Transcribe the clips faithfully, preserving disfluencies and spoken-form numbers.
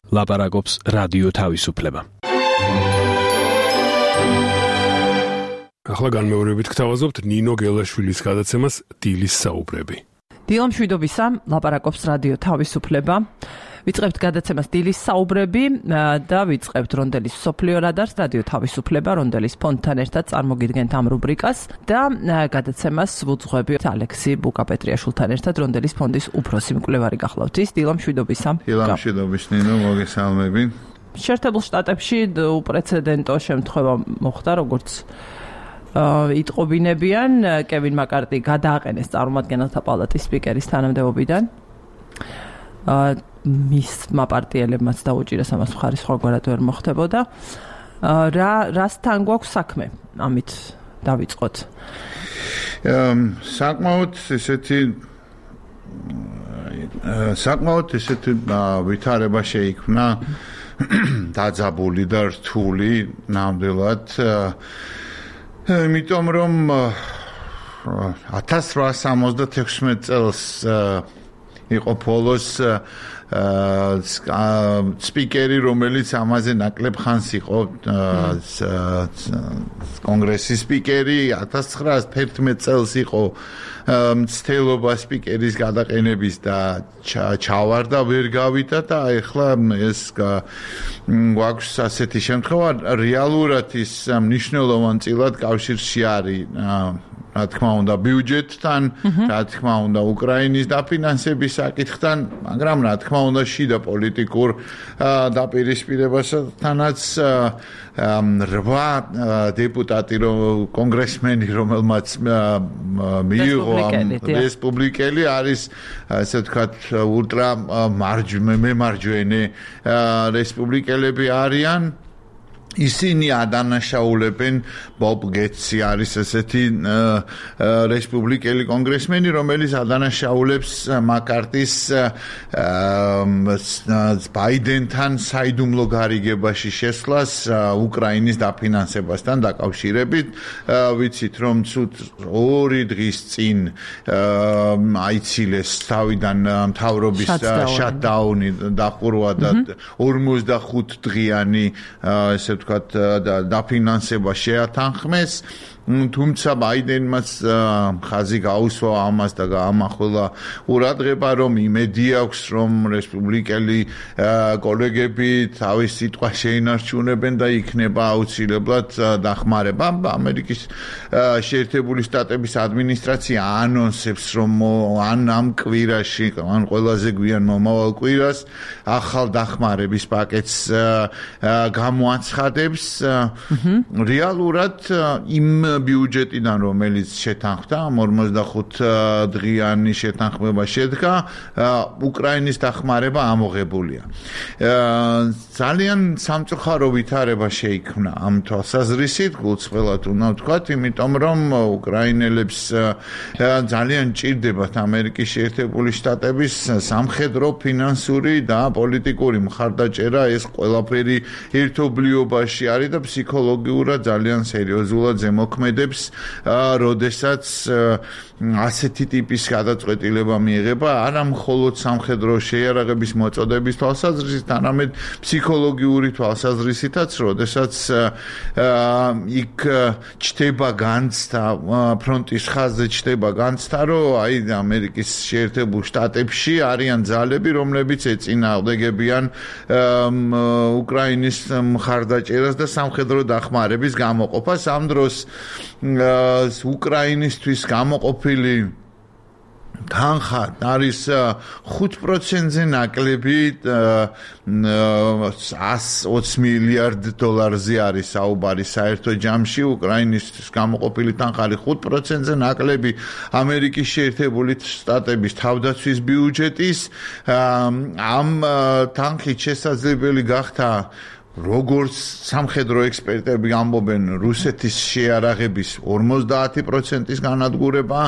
ლაპარაკობს რადიო თავისუფლება. ახლა განმეორებით გთავაზობთ ნინო გელაშვილის გადაცემას დილის საუბრები. დილა მშვიდობისა, ლაპარაკობს რადიო თავისუფლება. ვიწყებთ გადაცემას დილის საუბრები და ვიწყებთ რონდელის მსოფლიო რადარს რადიო თავისუფლება, რონდელის ფონდთან ერთად წარმოგიდგენთ ამ რუბრიკას და გადაცემას ვუძღვები ალექსი ბუკაპეტრიაშვილთან ერთად რონდელის ფონდის უფროსი მკვლევარი გახლავთ. ის დილა მშვიდობისა. დილა მშვიდობის ნინო, მოგესალმები. შეერთებულ შტატებში უპრეცედენტო შემთხვევა მოხდა, როგორც იტყობინებიან, კევინ მაკარტი გადააყენეს წარმომადგენელთა პალატის სპიკერის თანამდებობიდან. მისმა პარტიელებმაც დაუჭირეს ამას მხარი სხვაგვარად ვერ მოხდებოდა. რა რასთან გვაქვს საქმე? ამით დავიწყოთ. საკმაოდ ესეთი საკმაოდ ესეთი ვითარება შეიქმნა დაძაბული და რთული ნამდვილად. იმიტომ რომ ათას რვაასი ორმოცდათექვსმეტ წელს იყო ბოლოს სპიკერი, რომელიც ამაზე ნაკლებ ხანს იყო კონგრესის სპიკერი, ათას ცხრაასი თერთმეტ წელს იყო მცდელობა სპიკერის გადაყენების და ჩავარდა, ვერ გავიდა და ეხლა ეს გვაქვს ასეთი შემთხვევა. რეალურად ის მნიშვნელოვანწილად კავშირში არის რა თქმა უნდა ბიუჯეტთან, რა თქმა უნდა უკრაინის დაფინანსების საკითხთან, მაგრამ რა თქმა უნდა შიდა პოლიტიკურ დაპირისპირებასთანაც რვა დეპუტატი კონგრესმენი, რომელმაც მიიღო რესპუბლიკელი არის, ასე ვთქვათ, ულტრა მემარჯვენე რესპუბლიკელები არიან. ისინი ადანაშაულებენ ბობ გეტსი არის ესეთი რესპუბლიკელი კონგრესმენი, რომელიც ადანაშაულებს მაკარტის ბაიდენთან საიდუმლო გარიგებაში შესვლას უკრაინის დაფინანსებასთან დაკავშირებით. ვიცით რომ ცუდ ორი დღის წინ აიცილეს თავიდან მთავრობის შატდაუნი დახურვა და ორმოცდახუთ დღიანი ესე ვთქვათ დაფინანსება შეათანხმეს. თუმცა ბაიდენმაც ხაზი გაუსვა ამას და გაამახვილა ყურადღება, რომ იმედი აქვს, რომ რესპუბლიკელი კოლეგები თავის სიტყვას შეინარჩუნებენ და იქნება აუცილებლად დახმარება. ამერიკის შეერთებული შტატების ადმინისტრაცია ანონსებს, რომ ან ამ კვირაში, ან ყველაზე გვიან მომავალ კვირას ახალ დახმარების პაკეტს გამოაცხადებს. რეალურად იმ ბიუჯეტიდან, რომელიც შეთანხმდა, ორმოცდახუთ დღიანი შეთანხმება შედგა, უკრაინის დახმარება ამოღებულია. ძალიან სამწუხარო ვითარება შეიქმნა ამ თვალსაზრისით, გულწრფელად უნდა ვთქვათ, იმიტომ რომ უკრაინელებს ძალიან ჭირდებათ ამერიკის შეერთებული შტატების სამხედრო, ფინანსური და პოლიტიკური მხარდაჭერა. ეს ყველაფერი ერთობლიობაში არის და ფსიქოლოგიურად ძალიან სერიოზულად ზემოქმედებს, როდესაც ასეთი ტიპის გადაწყვეტილება მიიღება არა მხოლოდ სამხედრო შეიარაღების მოწოდების თვალსაზრისით, არამედ ფსიქოლოგიური თვალსაზრისითაც, როდესაც იქ ჩდება განცდა, ფრონტის ხაზზე ჩდება განცდა, რომ აი ამერიკის შეერთებულ შტატებში არიან ძალები, რომლებიც ეწინააღმდეგებიან უკრაინის მხარდაჭერას და სამხედრო დახმარების გამოყოფას. ამ დროს უკრაინისთვის გამოყოფილი თანხა არის ხუთ პროცენტზე ნაკლები, εκατს ოცი მილიარდ დოლარზე არის საუბარი საერთო ჯამში. უკრაინის გამოყოფილი თანხა არის ხუთ პროცენტზე ნაკლები ამერიკის შეერთებული შტატების თავდაცვის ბიუჯეტის. ამ თანხით შესაძლებელი გახდა, როგორც სამხედრო ექსპერტები ამბობენ, რუსეთის შეიარაღების ორმოცდაათი პროცენტის განადგურება,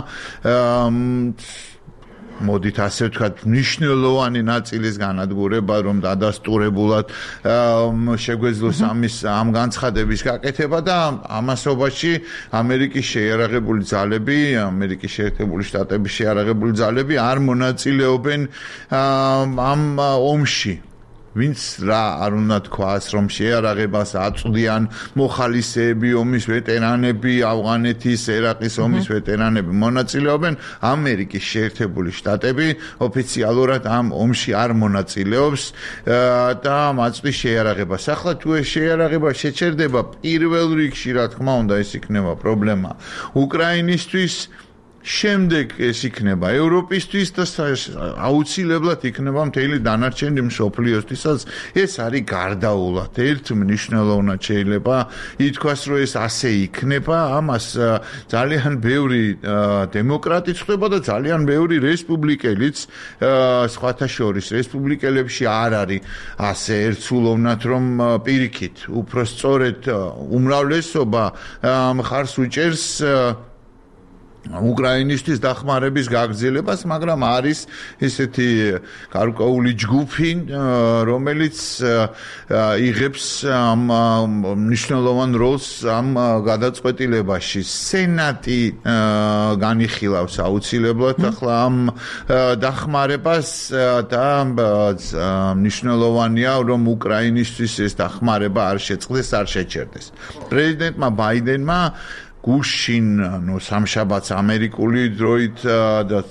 მოდით ასე ვთქვათ, მნიშვნელოვანი ნაწილის განადგურება, რომ დადასტურებულად შეგვეძლოს ამის ამ განცხადების გაკეთება და ამასობაში ამერიკის შეიარაღებული ძალები, ამერიკის შეერთებული შტატების შეიარაღებული ძალები არ მონაწილეობენ ამ ომში. ვინც რა არ უნდა თქვას, რომ შეარაღებას აწვდიან მოხალისეები, ომის ვეტერანები, ავღანეთის, ერაყის ომის ვეტერანები მონაწილეობენ, ამერიკის შეერთებული შტატები ოფიციალურად ამ ომში არ მონაწილეობს და მაწვდის შეარაღებას. ახლა თუ ეს შეარაღება შეჩერდება პირველ რიგში, რა თქმა უნდა, ეს იქნება პრობლემა უკრაინისთვის. შემდეგ ეს იქნება ევროპისთვის და აუცილებლად იქნება მთელი დანარჩენი მსოფლიოსთვისაც. ეს არის გარდაულად. ერთ მნიშვნელოვნად შეიძლება ითქვას, რომ ეს ასე იქნება. ამას ძალიან ბევრი დემოკრატი ხდება და ძალიან ბევრი რესპუბლიკელიც სხვათა შორის რესპუბლიკელებში არ არის ასე ერთსულოვნად, რომ პირიქით უფრო სწორედ უმრავლესობა მხარს უჭერს უკრაინისთვის დახმარების გაგრძელებას, მაგრამ არის ესეთი გარკვეული ჯგუფი, რომელიც იღებს ამ მნიშვნელოვან როლს ამ გადაწყვეტილებაში. სენატი განიხილავს აუცილებლად ახლა ამ დახმარებას და მნიშვნელოვანია, რომ უკრაინისთვის ეს დახმარება არ შეწყდეს, არ შეჩერდეს. პრეზიდენტმა ბაიდენმა გუშინ, ნუ სამშაბათს ამერიკული დროით და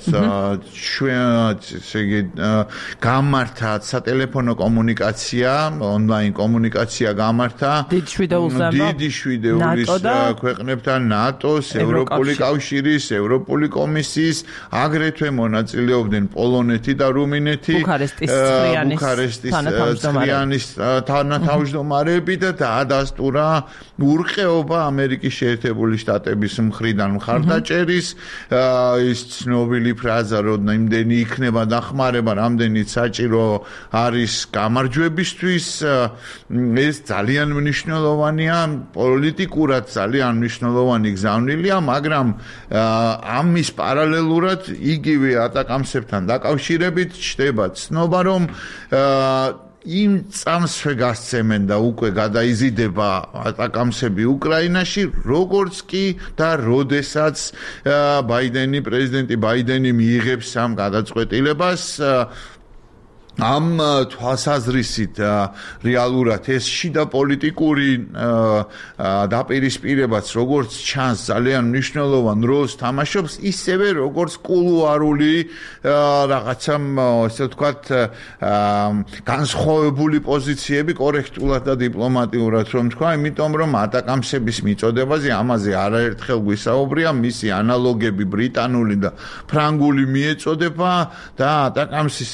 ჩვენ გამართა სატელეფონო კომუნიკაცია, ონლაინ კომუნიკაცია გამართა დიდი შვიდეულზე დიდი შვიდეულის ქვეყნებთან, ნატოს, ევროპული კავშირის, ევროპული კომისიის, აგრეთვე მონაწილეობდნენ პოლონეთი და რუმინეთი, ბუქარესტის ცხრიანის თანათავმჯდომარეები და დაადასტურა ურყეობა ამერიკის შეერთებული შტატების მხრიდან მხარდაჭერის ის ცნობილი ფრაზა, რომ იმდენი იქნება დახმარება, რამდენიც საჭირო არის გამარჯვებისთვის, ეს ძალიან მნიშვნელოვანია, პოლიტიკურად ძალიან მნიშვნელოვანი გზავნილია, მაგრამ ამის პარალელურად იგივე ატაკამსებთან დაკავშირებით ჩნდება ცნობა, რომ იმ წამსვე გასცემენ და უკვე გადაიზიდება ატაკამსები უკრაინაში, როგორც კი და როდესაც ბაიდენი, პრეზიდენტი ბაიდენი მიიღებს ამ გადაწყვეტილებას, ამ თვალსაზრისით რეალურად ეს შიდა პოლიტიკური დაპირისპირებაც როგორც ჩანს ძალიან მნიშვნელოვან როლს თამაშობს, ისევე როგორც კულუარული რაღაცა ესე ვთქვათ განსხვავებული პოზიციები კორექტულად და დიპლომატიურად რომ თქვა, იმიტომ რომ ატაკამსების მიწოდებაზე ამაზე არაერთხელ გვისაუბრია, მისი ანალოგები ბრიტანული და ფრანგული მიეწოდება და ატაკამსის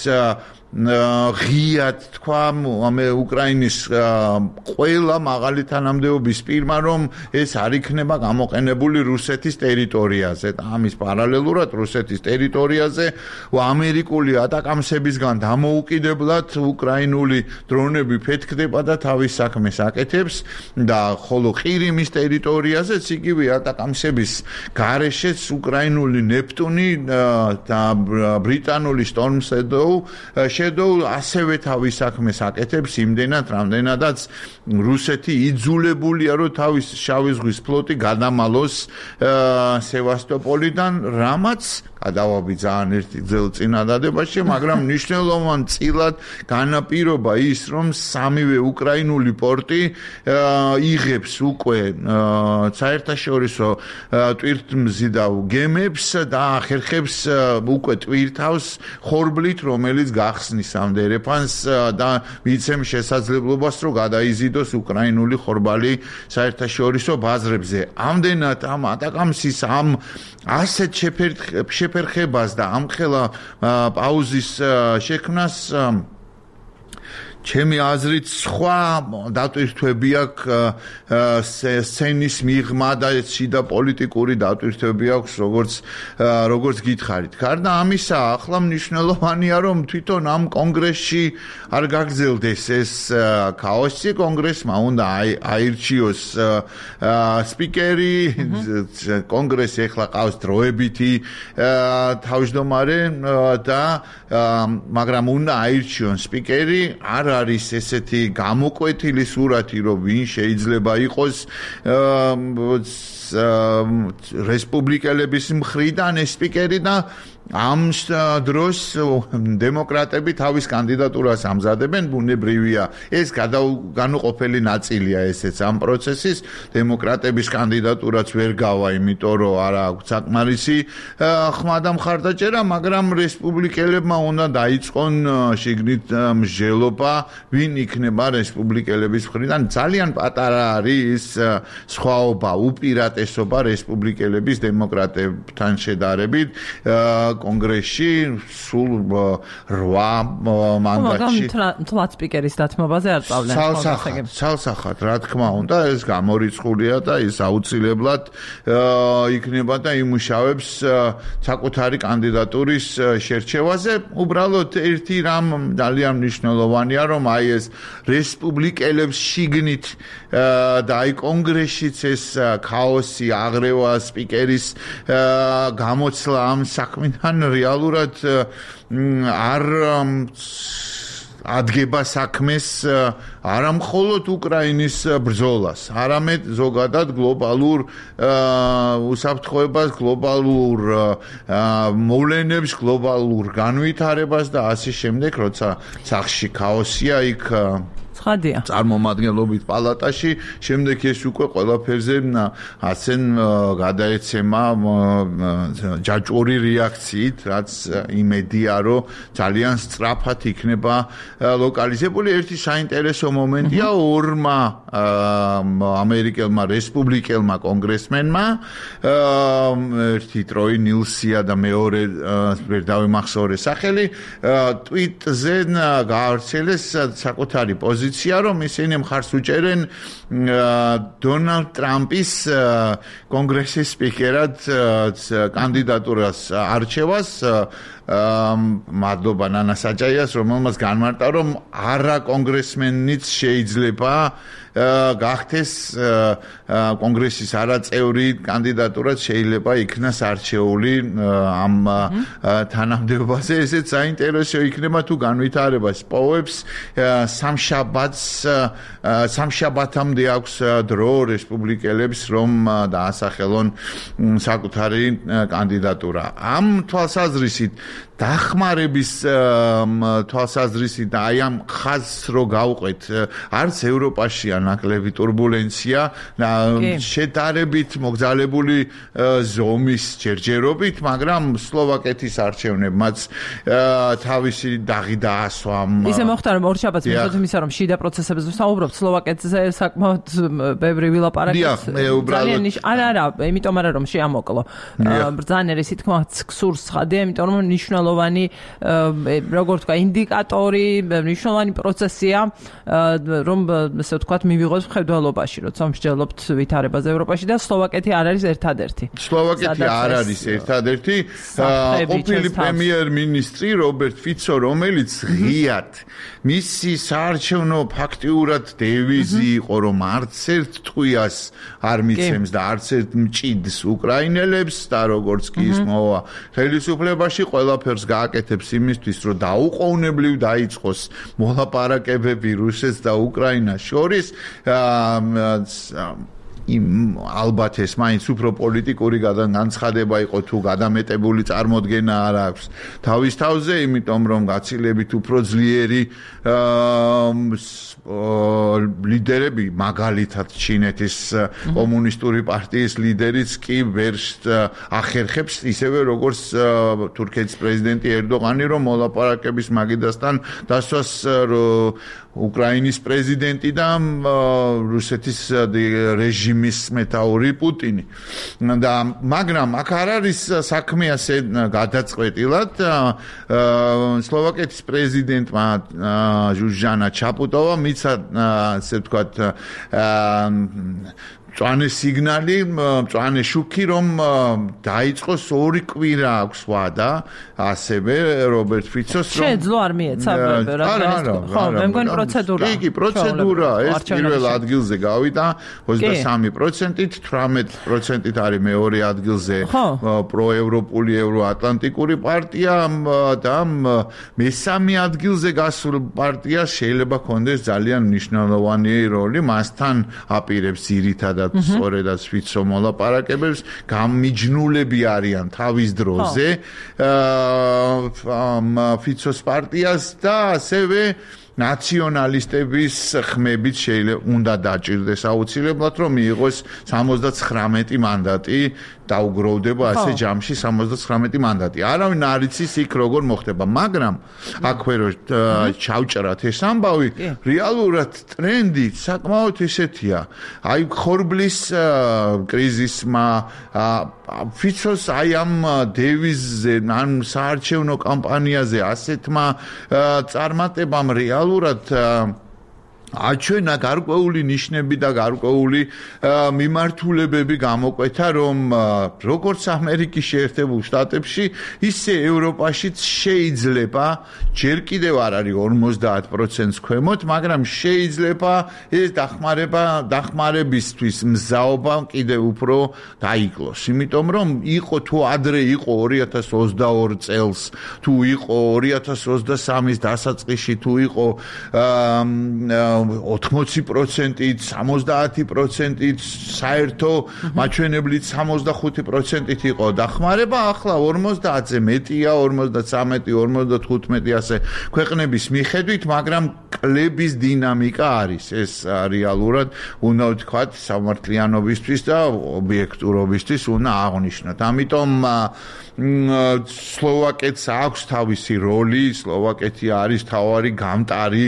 ღიად თქვა ამე უკრაინის ყველა მაღალი თანამდებობის პირმა, რომ ეს არ იქნება გამოყენებული რუსეთის ტერიტორიაზე და ამის პარალელურად რუსეთის ტერიტორიაზე ამერიკული ატაკამსებისგან დამოუკიდებლად უკრაინული დრონები ფეთქდება და თავის საქმეს აკეთებს და ხოლო ყირიმის ტერიტორიაზეც იგივე ატაკამსების გარეშეც უკრაინული ნეპტუნი და ბრიტანული Storm Shadow შედოუ ასევე თავის საქმეს აკეთებს იმდენად, რამდენადაც რუსეთი იძულებულია, რომ თავის შავი ზღვის ფლოტი გადამალოს სევასტოპოლიდან, რამაც გადავაბი ძალიან ერთი ძელ წინადადებაში, მაგრამ მნიშვნელოვან წილად განაპირობა ის, რომ სამივე უკრაინული პორტი იღებს უკვე საერთაშორისო ტვირთმზიდავ გემებს და ახერხებს უკვე ტვირთავს ხორბლით, რომელიც გახსნის ამ დერეფანს და მიცემს შესაძლებლობას, რომ გადაიზიდოს უკრაინული ხორბალი საერთაშორისო ბაზრებზე. ამდენად ამ ატაკამსის ამ ასეთ შეფერხებას და ამხელა პაუზის შექმნას ჩემი აზრით სხვა დატვირთვები აქვს სცენის მიღმა და შიდა პოლიტიკური დატვირთვები აქვს, როგორც როგორც გითხარით. გარდა ამისა, ახლა მნიშვნელოვანია, რომ თვითონ ამ კონგრესში არ გაგრძელდეს ეს ქაოსი, კონგრესმა უნდა აირჩიოს სპიკერი, კონგრესი ახლა ყავს დროებითი თავმჯდომარე და მაგრამ უნდა აირჩიონ სპიკერი, არა არის ესეთი გამოკვეთილი სურათი, რომ ვინ შეიძლება იყოს რესპუბლიკელების მხრიდან ეს სპიკერი და ამ დროს დემოკრატები თავის კანდიდატურას ამზადებენ, ბუნებრივია. ეს განუყოფელი ნაწილია ესეც ამ პროცესის. დემოკრატების კანდიდატურაც ვერ გავა, იმიტომ რომ არ აქვს საკმარისი ხმა და მხარდაჭერა, მაგრამ რესპუბლიკელებმა უნდა დაიწყონ შიგნით მსჯელობა, ვინ იქნება რესპუბლიკელების მხრიდან. ძალიან პატარა არის სხვაობა, უპირატესობა რესპუბლიკელების დემოკრატებთან შედარებით. კონგრესში სულ რვა მანდატში თლაც სპიკერის დათმობაზე არ წავლენ ხალხს. ცალსახად, რა თქმა უნდა, ეს გამორიცხულია და ის აუცილებლად იქნება და იმუშავებს საკუთარი კანდიდატურის შერჩევაზე. უბრალოდ ერთი რამ ძალიან მნიშვნელოვანია, რომ აი ეს რესპუბლიკელებს შიგნით და აი კონგრესშიც ეს ქაოსი, აღრევა, სპიკერის გამოცლა ამ საქმიდან რეალურად არ ადგება საქმეს არა მხოლოდ უკრაინის ბრძოლას, არამედ ზოგადად გლობალურ უსაფრთხოებას, გლობალურ მოვლენებს, გლობალურ განვითარებას და ასე შემდეგ, როცა სახში ქაოსია, იქ ხადია. წარმომადგენლობით პალატაში, შემდეგ ეს უკვე ყველაფერზე ასენ გადაეცემა ჯაჭვური რეაქციით, რაც იმედია, რომ ძალიან სწრაფად იქნება ლოკალიზებული. ერთი საინტერესო მომენტია ორმა ამერიკელმა რესპუბლიკელმა კონგრესმენმა, ერთი ტროი ნილსია და მეორე ვერ დავიმახსოვრე სახელი, ტვიტზე გაავრცელეს საკუთარი პოზიცია, რომ ისინი მხარს უჭერენ დონალდ ტრამპის კონგრესის სპიკერად კანდიდატურას არჩევას. მადლობა ნანა საჭაიას, რომელმაც განმარტა, რომ არა კონგრესმენიც შეიძლება გახდეს კონგრესის არაწევრი კანდიდატურაც შეიძლება იქნას არჩეული ამ თანამდებობაზე. ესეც საინტერესო იქნება თუ განვითარებას პოვებს. სამშაბათს სამშაბათამდე აქვს დრო რესპუბლიკელებს, რომ დაასახელონ საკუთარი კანდიდატურა. ამ თვალსაზრისით დახმარების თვალსაზრისით და აი ამ ხაზს რო გავყვეთ, არც ევროპაშია ნაკლები турბულენცია, შედარებით მოგზალებული ზომის ჯერჯერობით, მაგრამ სლოვაკეთის არჩევნებმაც თავისი დაღი დაასვა. ისე მოხდა, რომ ორ შაბათს მიუხედავად იმისა, რომ შიდა პროცესებზე ვსაუბრობთ, სლოვაკეთზე საკმაოდ ბევრი ვილაპარაკეთ. ძალიან არა, არა, იმიტომ არა რომ შეამოკლო. ბრძანერი სითქმაც ქსურს ხადია, იმიტომ რომ მნიშვნელოვანი როგორ თქვა ინდიკატორი, მნიშვნელოვანი პროცესია, რომ ესე ვთქვათ მივიღოს მხედველობაში, როცა მსჯელობთ ვითარებას ევროპაში და სლოვაკეთი არ არის ერთადერთი. სლოვაკეთი არ არის ერთადერთი. ყოფილი პრემიერ-მინისტრი რობერტ ფიცო, რომელიც ღიად მისი საარჩევნო ფაქტიურად დევიზი იყო, რომ არც ერთ ტყვიას არ მიცემს და არც ერთ მჭიდს უკრაინელებს და როგორც კი ის მოვა ხელისუფლებაში, ყველაფერს გააკეთებს იმისთვის, რომ დაუყოვნებლივ დაიწყოს მოლაპარაკებები რუსეთს და უკრაინას შორის. იმ ალბათ ეს მაინც უფრო პოლიტიკური განცხადება იყო თუ გადამეტებული წარმოდგენა არ აქვს თავის თავზე, იმიტომ რომ გაცილებით უფრო ძლიერი ლიდერები, მაგალითად ჩინეთის კომუნისტური პარტიის ლიდერიც კი ვერ ახერხებს ისევე როგორც თურქეთის პრეზიდენტი ერდოღანი, რომ მოლაპარაკების მაგიდასთან დასვას უკრაინის პრეზიდენტი და რუსეთის რეჟიმის მეთაური პუტინი. და მაგრამ აქ არ არის საქმე ასე გადაწყვეტილად. სლოვაკეთის პრეზიდენტმა ჟუჟანა ჩაპუტოვა მიცა ასე ვთქვათ მწვანე სიგნალი, მწვანე შუქი, რომ დაიწყოს ორი კვირა აქვს ვადა, ასევე რობერტ ფიცოს რომ შეძლო არ მიეცა რა ხო, მე მგონი პროცედურა. კი, კი, პროცედურა, ეს პირველ ადგილზე გავიდა ოცდასამი პროცენტით, თვრამეტ პროცენტით არის მეორე ადგილზე პროევროპული ევროატლანტიკური პარტია და მესამე ადგილზე გასულ პარტიას შეიძლება ქონდეს ძალიან მნიშვნელოვანი როლი, მასთან აპირებს ძირითადად სწორედაც ფიცო მოლაპარაკებებს, გამიჯნულები არიან თავის დროზე ფიცოს პარტიას და ასევე ნაციონალისტების ხმებით შეიძლება უნდა დაჭირდეს აუცილებლად რომ მიიღოს სამოცდათხრამეტი მანდატი დაუგროვდება ასე ჯამში სამოცდათხრამეტი მანდატი. არავინ არ იცის იქ როგორ მოხდება, მაგრამ აქვე რომ ჩავჭრათ ეს ამბავი, რეალურად ტრენდი საკმაოდ ესეთია. აი ხორბლის კრიზისმა ფიცოს აი ამ დევიზზე, ან საარჩევნო კამპანიაზე ასეთმა წარმატებამ რეალურად აჩვენა გარკვეული ნიშნები და გარკვეული მიმართულებები გამოკვეთა, რომ როგორც ამერიკის შეერთებულ შტატებში, ისე ევროპაშიც შეიძლება, ჯერ კიდევ არ არის ორმოცდაათ პროცენტს ქვემოთ, მაგრამ შეიძლება ეს დახმარება, დახმარებისთვის მზაობა კიდევ უფრო დაიკლოს. იმიტომ რომ იყო თუ ადრე იყო ორი ათას ოცდაორი წელს, თუ იყო ორი ათას ოცდასამის დასაწყისში, თუ იყო ოთხმოცი პროცენტით, სამოცდაათი პროცენტით, საერთო მაჩვენებლით სამოცდახუთი პროცენტით იყო დახმარება, ახლა ორმოცდაათზე მეტია, ორმოცდათრამეტი, ორმოცდათხუთმეტი ასე ქვეყნების მიხედვით, მაგრამ კლების დინამიკა არის. ეს რეალურად უნდა ვთქვათ სამართლიანობისთვის და ობიექტურობისთვის უნდა აღვნიშნოთ. ამიტომ სლოვაკეთს აქვს თავისი როლი, სლოვაკეთი არის თავარი გამტარი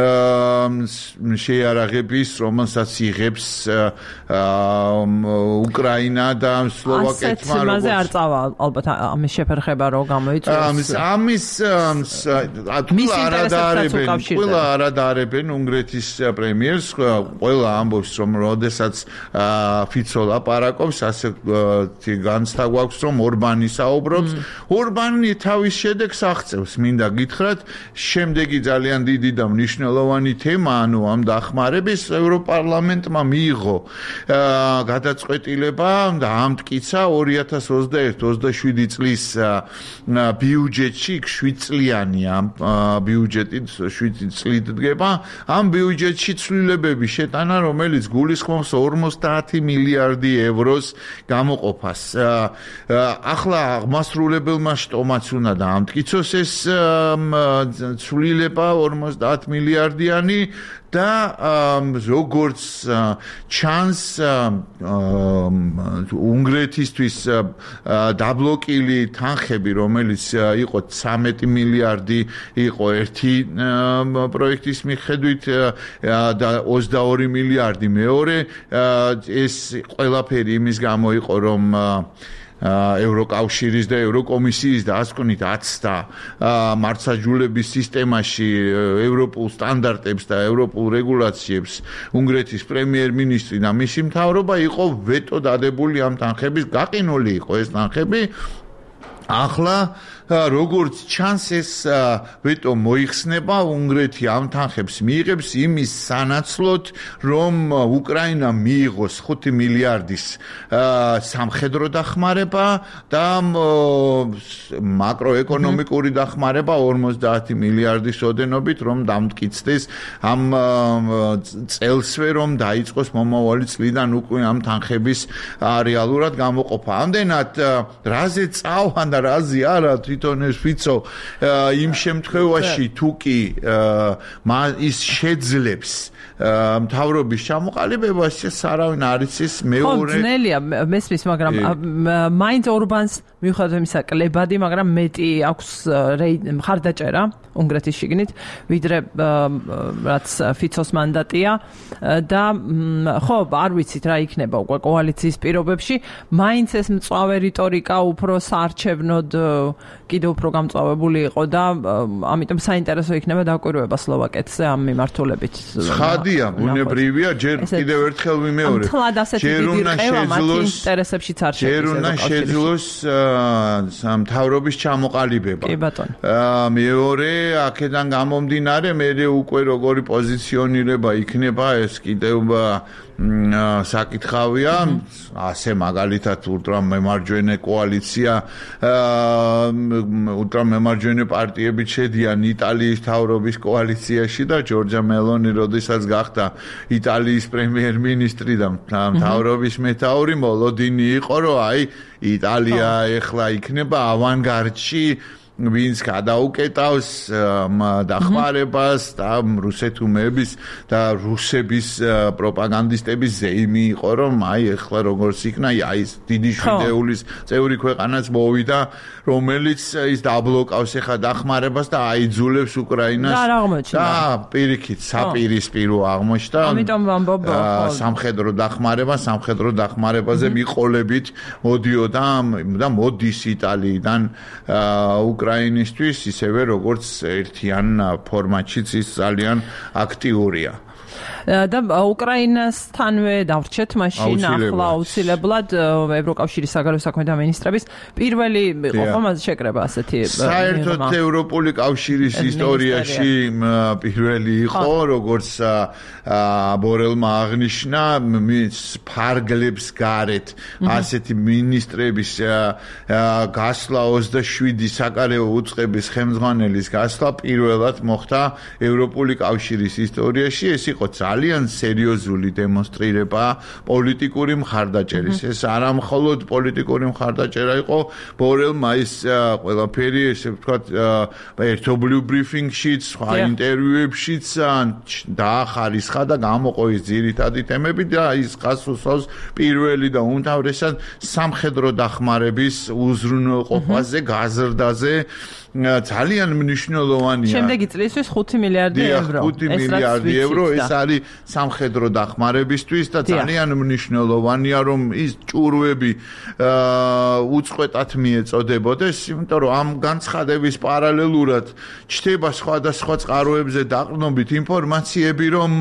შეიარაღების, რომელსაც იღებს უკრაინა და სლოვაკეთმა როგორც მასე არ წავა ალბათ ამის შეფერხება რო გამოიწვევს. ამის ყველა არადარებენ, ყველა არადარებენ უნგრეთის პრემიერს, ყველა ამბობს რომ როდესაც ფიცო ლაპარაკობს, ასე განცდა გვაქვს რომ ორბანი საუბრობს. ორბანი თავის შედეგს აღწევს, მინდა გითხრათ, შემდეგი ძალიან დიდი და მნიშვნელოვანი თემა, ანუ ამ დახმარების ევროპარლამენტმა მიიღო გადაწყვეტილება და ამტკიცა ორი ათას ოცდაერთი ოცდაშვიდი წლის ბიუჯეტში, შვიდ წლიანია ბიუჯეტით, შვიდ წლით დგება, ამ ბიუჯეტში ცვლილებები შეტანა, რომელიც გულისხმობს ორმოცდაათი მილიარდი ევროს გამოყოფას. ახლა აღმასრულებელმა შტომაც უნდა დაამტკიცოს ეს ცვლილება ორმოცდაათ მილიარდიანი და როგორც ჩანს უნგრეთისთვის დაბლოკილი თანხები, რომელიც იყო ცამეტი მილიარდი, იყო ერთი პროექტის მიხედვით და ოცდაორი მილიარდი მეორე, ეს ყველაფერი იმის გამო იყო, რომ ევროკავშირის და ევროკომისიის დასკვნით აცდა მართლმსაჯულების სისტემაში ევროპულ სტანდარტებს და ევროპულ რეგულაციებს უნგრეთის პრემიერ-მინისტრი და მისი მთავრობა იყო ვეტო დადებული ამ თანხების, გაყინული იყო ეს თანხები. ახლა როგორც ჩანს ეს ვეტო მოიხსნება, უნგრეთი ამ თანხებს მიიღებს იმის სანაცვლოდ, რომ უკრაინა მიიღოს ხუთი მილიარდის სამხედრო დახმარება და მაკროეკონომიკური დახმარება ორმოცდაათი მილიარდის ოდენობით, რომ დამტკიცდეს ამ წელსვე, რომ დაიწყოს მომავალი წლიდან უკვე ამ თანხების რეალურად გამოყოფა. ამდენად რაზე წავა და რაზე არა თვითონ ეს ფიცო იმ შემთხვევაში თუ კი ის შეძლებს მთავრობის ჩამოყალიბებას, ეს არავინ არ იცის მეორე. ხო, ძნელია მესმის, მაგრამ მაინც ორბანს მიუხედავად იმისა კლებადი, მაგრამ მეტი აქვს მხარდაჭერა უნგრეთის შიგნით, ვიდრე რაც ფიცოს მანდატია და ხო, არ ვიცით რა იქნება უკვე კოალიციის პირობებში, მაინც ეს მწვავე რიტორიკა უფრო საარჩევნო საგამოფენოდ კიდევ უფრო გამწვავებული იყო და ამიტომ საინტერესო იქნება დაკვირვება სლოვაკეთზე ამ მიმართულებით. ცხადია, ბუნებრივია, ჯერ კიდევ ერთხელ ვიმეორებ. ჯერ უნდა შეძლოს ინტერესებშიც არ ჯერ უნდა შეძლოს მთავრობის ჩამოყალიბება. კი ბატონო. მეორე, აქედან გამომდინარე, მე უკვე როგორი პოზიციონირება იქნება ეს კიდევ საკითხავია, ასე მაგალითად ულტრამემარჯვენე კოალიცია, ულტრამემარჯვენე პარტიები შედიან იტალიის მთავრობის კოალიციაში და ჯორჯა მელონი როდესაც გახდა იტალიის პრემიერ-მინისტრი და მთავრობის მეთაური, მოლოდინი იყო, რომ აი იტალია ეხლა იქნება ავანგარდში ვინც გადაუკეტავს დახმარებას და რუსეთუმების და რუსების პროპაგანდისტების ზეიმი იყო, რომ აი ეხლა როგორც იქნა, აი ეს დიდი შვიდეულის წევრი ქვეყანაც მოვიდა, რომელიც ის დაბლოკავს ეხლა დახმარებას და აიძულებს უკრაინას და პირიქით საპირისპირო აღმოჩნდა. ამიტომ ვამბობ სამხედრო დახმარება, სამხედრო დახმარებაზე მიყოლებით მოდიოდა და მოდის იტალიიდან უკრაინისთვის ისევე როგორც ერთიან ფორმატშიც ის ძალიან აქტიურია. და უკრაინასთანვე დავრჩეთ მაშინ ახლა აუცილებლად ევროკავშირის საგარეო საქმეთა მინისტრების პირველი იყო ხომ შეკრება ასეთი საერთოდ ევროპული კავშირის ისტორიაში პირველი იყო, როგორც ბორელმა აღნიშნა, ფარგლებს გარეთ ასეთი მინისტრების გასვლა ოცდაშვიდი საგარეო უწყების ხელმძღვანელის გასვლა პირველად მოხდა ევროპული კავშირის ისტორიაში. ეს იყო ძალიან სერიოზული დემონსტრირება პოლიტიკური მხარდაჭერის. ეს არა მხოლოდ პოლიტიკური მხარდაჭერა იყო, ბორელმა ის ყველაფერი, ესე ვთქვათ, ერთობლივ ბრიფინგშიც, სხვა ინტერვიუებშიც დაახარისხა და გამოყო ის ძირითადი თემები და ის გასულსავს პირველი და უმთავრესად სამხედრო დახმარების უზრუნველყოფაზე, გაზრდაზე ძალიან მნიშვნელოვანია. შემდეგი წლისთვის ხუთი მილიარდი ევრო. ხუთი მილიარდი ევრო ეს არის სამხედრო დახმარებისთვის და ძალიან მნიშვნელოვანია, რომ ის ჭურვები უწყვეტად მიეწოდებოდეს, იმიტომ რომ ამ განცხადების პარალელურად ჩდება სხვადასხვა წყაროებზე დაყრდნობით ინფორმაციები, რომ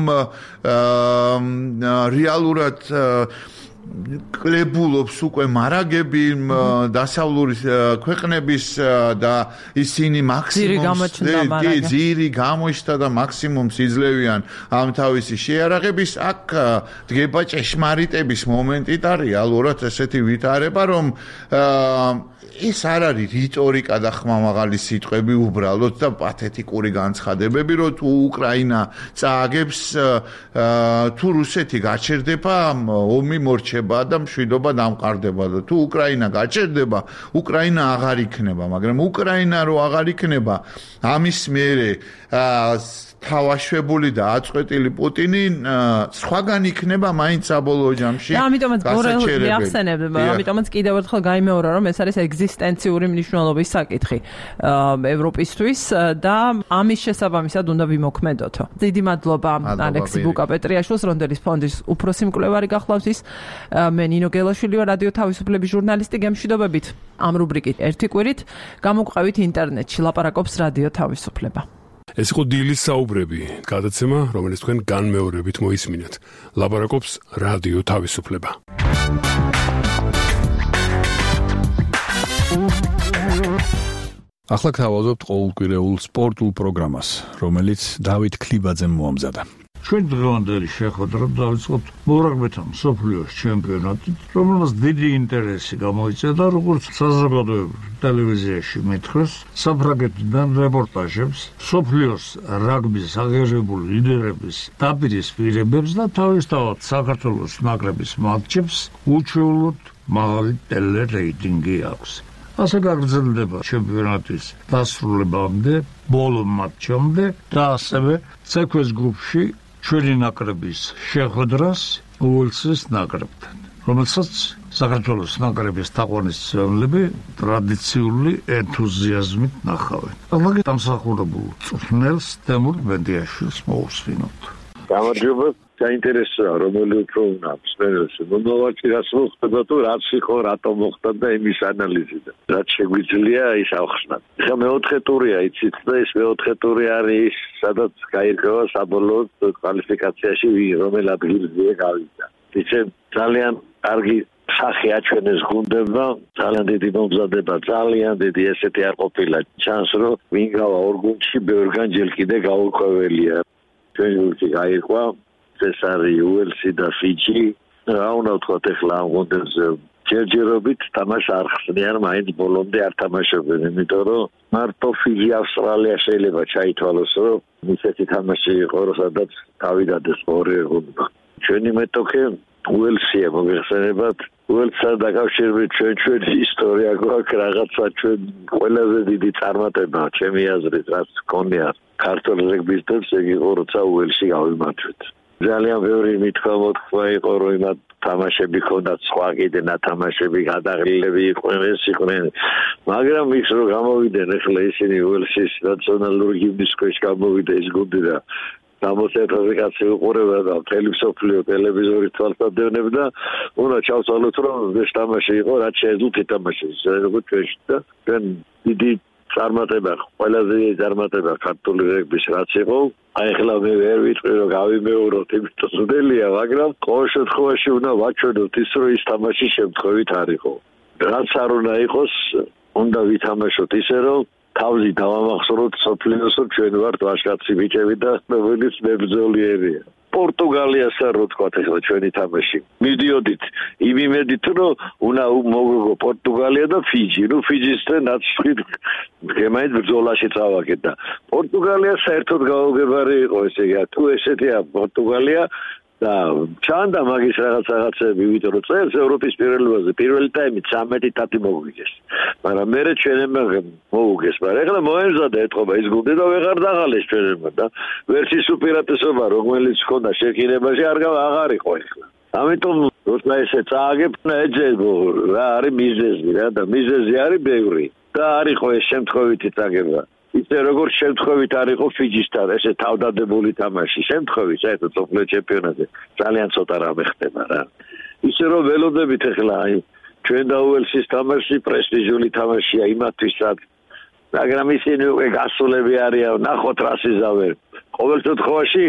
რეალურად კლებულობს უკვე მარაგები დასავლური ქვეყნების და ისინი მაქსიმუმს ძირი გამოჩნდა და მაქსიმუმს იძლევიან ამ თავისი შეარაღების. აქ დგება ჭეშმარიტების მომენტი და რეალურად ესეთი ვითარება, რომ ეს არ არის რიტორიკა და ხმამაღალი სიტყვები უბრალოდ და პათეტიკური განცხადებები, რომ თუ უკრაინა წააგებს, თუ რუსეთი გაჩერდება, ომი მორჩება და მშვიდობა დამყარდება და თუ უკრაინა გაჩერდება, უკრაინა აღარ იქნება, მაგრამ უკრაინა რო აღარ იქნება, ამის მერე თავაშვებული და აწყვეტილი პუტინი სხვაგან იქნება მაინც საბოლოო ჯამში. და ამიტომაც ბორელი ახსენებ, ამიტომაც კიდევ ერთხელ გაიმეორა, რომ ეს არის ეგზისტენციური მნიშვნელობის საკითხი ევროპისთვის და ამის შესაბამისად უნდა ვიმოქმედოთო. დიდი მადლობა ალექსი ბუკა-პეტრიაშვილს, რონდელის ფონდის უფროსი მკვლევარი გახლავს ის. მე ნინო გელაშვილი ვარ, რადიო თავისუფლების ჟურნალისტი. გემშვიდობებით ამ რუბრიკით ერთი კვირით გამოგვყევით ინტერნეტში ლაპარაკობს რადიო თავისუფლება. ეს იყო დილის საუბრები, გადაცემა, რომელიც თქვენ განმეორებით მოისმინეთ. ლაპარაკობს რადიო თავისუფლება. ახლა გთავაზობთ ყოველკვირეულ სპორტულ პროგრამას, რომელიც დავით ქლიბაძემ მოამზადა. ჩვენ დღევანდელი შეხვედრა დავიწყოთ მორაგბეთა მსოფლიოს ჩემპიონატით, რომელმაც დიდი ინტერესი გამოიწვია, როგორც საზოგადოებრივ ტელევიზიაში მითხრეს, საფრანგეთიდან რეპორტაჟებს, მსოფლიოს რაგბის აღიარებული ლიდერების დაპირისპირებებს და თავისთავად საქართველოს ნაკრების მატჩებს უჩვეულოდ მაღალი ტელერეიტინგი აქვს. ასე გაგრძელდება ჩემპიონატის დასრულებამდე, ბოლო მატჩამდე და ასევე ცეკვეს გრუპში ჩვენი ნაკრების შეხვედრას უელსის ნაკრებთან, რომელსაც საქართველოს ნაკრების თაყვანისმცემლები ტრადიციული ენთუზიაზმით ნახავენ. ახლა დამსახურებულ წვრთნელს თემურ ბენდიაშვილს მოусვინოთ. გამარჯობა, საინტერესოა რომელი უფრო უნდა მსმენელს მომავალში რაც მოხდება თუ რაც იყო რატომ მოხდა და იმის ანალიზი და რაც შეგვიძლია ის ავხსნათ. ხა მეოთხე ტურია იცით და ეს მეოთხე ტური არის სადაც გაირკვევა საბოლოოდ კვალიფიკაციაში რომელ ადგილზე გავიდა. იცით ძალიან კარგი სახე აჩვენეს გუნდებმა, ძალიან დიდი მომზადება, ძალიან დიდი ესეთი არ ყოფილა. ჩანს რომ ვინ გავა ორ გუნდში ბევრგან ჯერ კიდე გაურკვეველია. ჩვენ გუნდში გაირკვა ეს არის უელსი და ფიჯი. რა უნდა ვთქვათ ახლა ამ გუნდებზე ჯერჯერობით თამაში არ ხსნიან, მაინც ბოლომდე არ თამაშობენ, იმიტომ რომ მარტო ფიჯი ავსტრალია შეიძლება ჩაითვალოს, რომ ისეთი თამაში იყო, სადაც თავიდადეს ორი გუნდმა. ჩვენი მეტოქე უელსია მოგეხსენებათ, უელსთან დაკავშირებით ჩვენ ჩვენი ისტორია გვაქვს რაღაცა ჩვენ ყველაზე დიდი წარმატება, ჩემი აზრით, რაც გქონია ქართულ რეგბისტებს, ეგ იყო როცა უელსში გავიმართვით. ძალიან ბევრი მithქვა მოთქვა იყო, რომ იმათ თამაშები ქონდათ სხვა კიდე ნათამაშები გადაღლილები იყვნენ, ეს იყვნენ. მაგრამ ის რომ გამოვიდნენ ახლა ისინი უელსის ნაციონალური გიმნის ქვეშ გამოვიდა ეს გუნდი და გამოსეთაზე კაცი უყურება და მთელი მსოფლიო ტელევიზორის თვალსაჩინებდა, უნდა ჩავცვალოთ, რომ ეს თამაში იყო, რაც შეეძლოთ ითამაშეს. როგორც ჩვენში და ჩვენ დიდი წარმატება, ყველაზე წარმატება ქართული რეგბის რაც იყო. აი ახლა მე ვერ ვიტყვი რომ გავიმეოროთ, იმიტომ სულელია, მაგრამ ყოველ შემთხვევაში უნდა ვაჩვენოთ ის, რომ ის თამაში შემთხვევით არ იყო. რაც არ უნდა იყოს, უნდა ვითამაშოთ ისე, რომ თავი დავამახსოვროთ სოფლიოს, რომ ჩვენ ვართ ვაჟკაცი ბიჭები და ნოველის მებრძოლიერია. პორტუგალიას არ ვთქვათ ახლა ჩვენი თამაში. მიდიოდით იმ იმედით, რომ უნდა მოგოგო პორტუგალია და ფიჯი. ნუ ფიჯისთან ნაცვლად გემაინც ბრძოლაში წავაგეთ და პორტუგალია საერთოდ გაუგებარი იყო, ესე იგი, თუ ესეთია პორტუგალია და ჩანდა მაგის რაღაც რაღაცები, იმიტომ რომ წელს ევროპის პირველობაზე პირველი ტაიმი ცამეტი თათი მოუგეს. მაგრამ მერე ჩვენებმა მოუგეს, მაგრამ ეხლა მოემზადა ეთყობა ის გუნდი და ვეღარ დაღალეს ჩვენებმა და ვერც ის უპირატესობა რომელიც ჰქონდა შეკინებაში არ აღარ იყო ეხლა. ამიტომ როცა ესე წააგებ, ეძებო რა არის მიზეზი რა და მიზეზი არის ბევრი და არ იყო ეს შემთხვევითი წაგება. ისე როგორც შემთხვევით არ იყო ფიჯისთან ესე თავდადებული თამაში, შემთხვევით საერთოდ სოფლიო ჩემპიონატზე ძალიან ცოტა რამე ხდება რა. ისე რომ ველოდებით ახლა აი ჩვენ და უელსის თამაში პრესტიჟული თამაშია იმათვისაც, მაგრამ ისინი უკვე გასულები არიან, ნახოთ რას იზავენ. ყოველ შემთხვევაში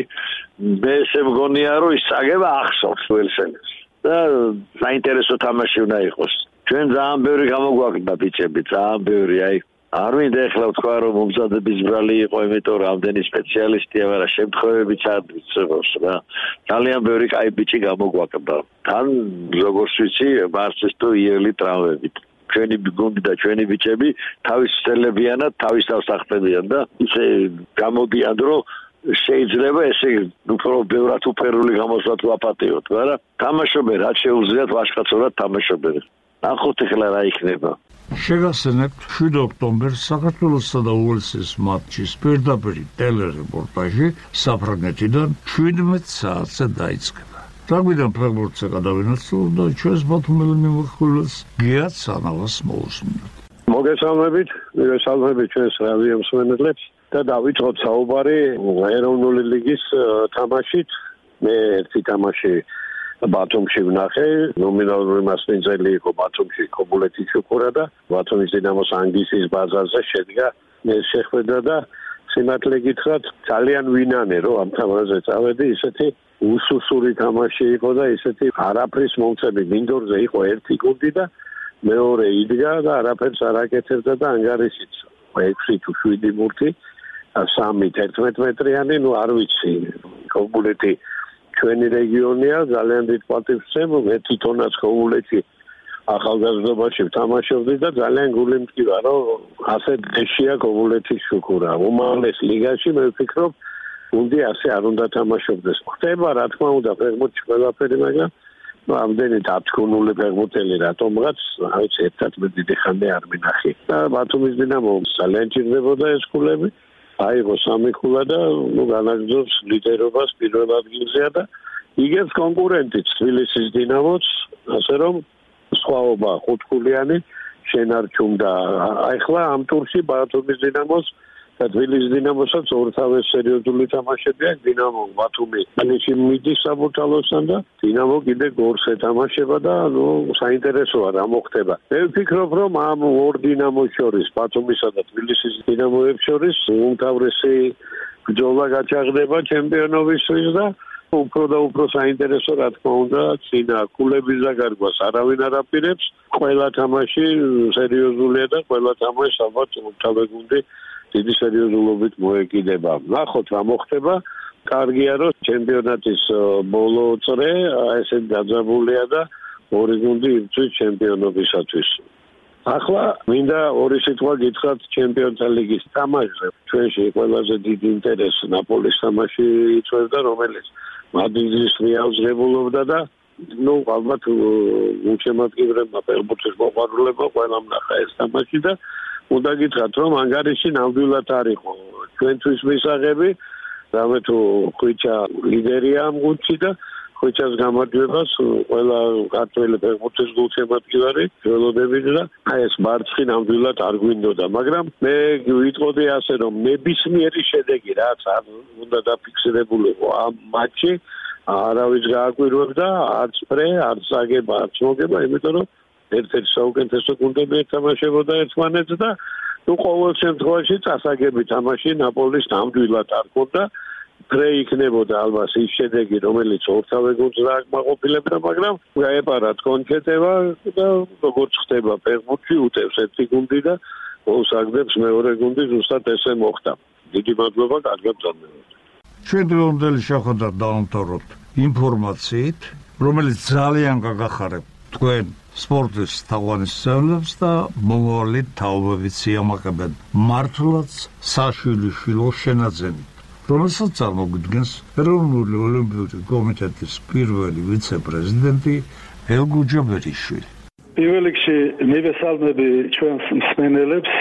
მე ესე მგონია რომ ის წაგება ახსოვს უელსელებს და საინტერესო თამაში უნდა იყოს. ჩვენ ძალიან ბევრი გამოგვაქვს ბიჭები, ძალიან ბევრი აი არ მინდა ახლა ვთქვა რომ მომზადების ბრალი იყო, იმიტომ რომ ამდენი სპეციალისტია, მაგრამ შემთხვევები ჩარდიცევს რა. ძალიან ბევრი კაი ბიჭი გამოგვაკლდა. თან როგორც ვიცი, მარცეს თუ იელი ტრავმებით. ჩვენი გუნდი და ჩვენი ბიჭები თავის ცელებიანად თავის თავს ახტებიან და ისე გამოდიან რომ შეიძლება ესე უფრო ბევრად უფერული გამოსვლა ვაპატიოთ, მაგრამ თამაშობენ რაც შეუძლიათ ვაჟკაცურად თამაშობენ. ნახოთ ახლა რა იქნება. შეგახსენებთ შვიდ ოქტომბერს საქართველოსა და უელსის მატჩის პირდაპირ ტელერეპორტაჟი საფრანგეთიდან შვიდმეტ საათზე დაიწყება. Rugby-დან ფეხბურთზე გადავინაცვლოთ და ჩვენს ბათუმელი მიმოხილველს გიათ სანავას მოусმინოთ. მოგესალმებით, მოგესალმებით ჩვენს რადიო მსმენელებს და დავიწყოთ საუბარი ეროვნული ლიგის თამაშით. მე ერთი თამაში ბათუმში ვნახე, ნომინალური მასპინძელი იყო ბათუმში კობულეთის შუქურა და ბათუმის დინამოს ანგისის ბაზარზე შედგა ეს შეხვედრა და სიმართლე გითხრათ ძალიან ვინანე რომ ამ თამაშზე წავედი, ისეთი უსუსური თამაში იყო და ისეთი არაფრის მომწები მინდორზე იყო ერთი გუნდი და მეორე იდგა და არაფერს არ აკეთებდა და ანგარიშიც ექვსი თუ შვიდი ბურთი სამი თერთმეტ მეტრიანი, ნუ არ ვიცი, კობულეთი ჩვენი რეგიონია, ძალიან დიდ პატივს ვცემ, მე თვითონაც კობულეთში ახალგაზრდობაში ვთამაშობდი და ძალიან გული მტკივა, რომ ასე დეშია კობულეთის შუქურა. უმაღლეს ლიგაში მე ვფიქრობ, გუნდი ასე არ უნდა თამაშობდეს. ხდება რა თქმა უნდა ფეხბურთში ყველაფერი, მაგრამ ამდენი დათქუნული ფეხბურთელი რატომღაც, რა ვიცი, ერთად მე დიდი ხანი არ მინახი. და ბათუმის დინამო ძალიან ჭირდებოდა ეს ქულები. აიღო სამი ქულა და ნუ განაგრძობს ლიდერობას პირველ ადგილზეა და იგებს კონკურენტიც თბილისის დინამოც, ასე რომ სხვაობა ხუთქულიანი შენარჩუნდა. ახლა ამ ტურში ბათუმის დინამოს და თბილისის დინამოსაც ორთავე სერიოზული თამაშები აქვს. დინამო ბათუმი ფინიში მიდის საბურთალოსთან და დინამო კიდე გორს ეთამაშება და ნუ საინტერესოა რა მოხდება. მე ვფიქრობ რომ ამ ორ დინამოს შორის ბათუმისა და თბილისის დინამოებს შორის უმთავრესი ბრძოლა გაჩაღდება ჩემპიონობისთვის და უფრო და უფრო საინტერესო რა თქმა უნდა წინა ქულების დაგარგვას არავინ არ აპირებს. ყველა თამაში სერიოზულია და ყველა თამაშს ალბათ თავი გუნდი დიდი სერიოზულობით მოეკიდება. ნახოთ რა მოხდება. კარგია რომ ჩემპიონატის ბოლო წრე ესეთ გაძაბულია და ორი გუნდი იბრძვის ჩემპიონობისათვის. ახლა მინდა ორი სიტყვა გითხრათ ჩემპიონთა ლიგის თამაშზე. ჩვენში ყველაზე დიდი ინტერესი ნაპოლის თამაში იწვევდა, რომელიც მადრიდის რეალს ღებულობდა და ნუ ალბათ უჩემატკივრებმა ფეხბურთის მოყვარულებმა ყველამ ნახა ეს თამაში და უნდა გითხრათ რომ ანგარიში ნამდვილად არ იყო ჩვენთვის მისაღები. რამე თუ ხვიჩა ლიდერია ამ გუნდში და ხვიჩას გამარჯვებას ყველა ქართველი ფეხბურთის გულშემატკივარი ველოდებით და აი ეს მარცხი ნამდვილად არ გვინდოდა, მაგრამ მე ვიტყოდი ასე რომ ნებისმიერი შედეგი რაც არ უნდა დაფიქსირებულიყო ამ მატჩში არავის გააკვირვებდა, არც პრე, არც აგება, არც მოგება, იმიტომ რომ ერთ-ერთი საუკეთესო გუნდები ეთამაშებოდა ერთმანეთს და ნუ ყოველ შემთხვევაში წასაგები თამაში ნაპოლის ნამდვილად არ ქონდა. პრე იქნებოდა ალბათ ის შედეგი, რომელიც ორთავე გუნდს დააკმაყოფილებდა, მაგრამ გაეპარა კონკრეტება და როგორც ხდება ფეხბურთში უტევს ერთი გუნდი და გოლს აგდებს მეორე გუნდი, ზუსტად ესე მოხდა. დიდი მადლობა, კარგი გრძნობა. ჩვენ დღევანდელი შეხვედრა დავამთავროთ ინფორმაციით, რომელიც ძალიან გაგახარებ თქვენ სპორტის თაყვანისმცემლებს და მომავალი თაობებით სიამაყებენ მართლაც საშვილიშვილო შენაძენი, რომელსაც წარმოგვიდგენს ეროვნული ოლიმპიური კომიტეტის პირველი ვიცე-პრეზიდენტი ელგუჯა ბერიშვილი. პირველ რიგში მივესალმები ჩვენს მსმენელებს,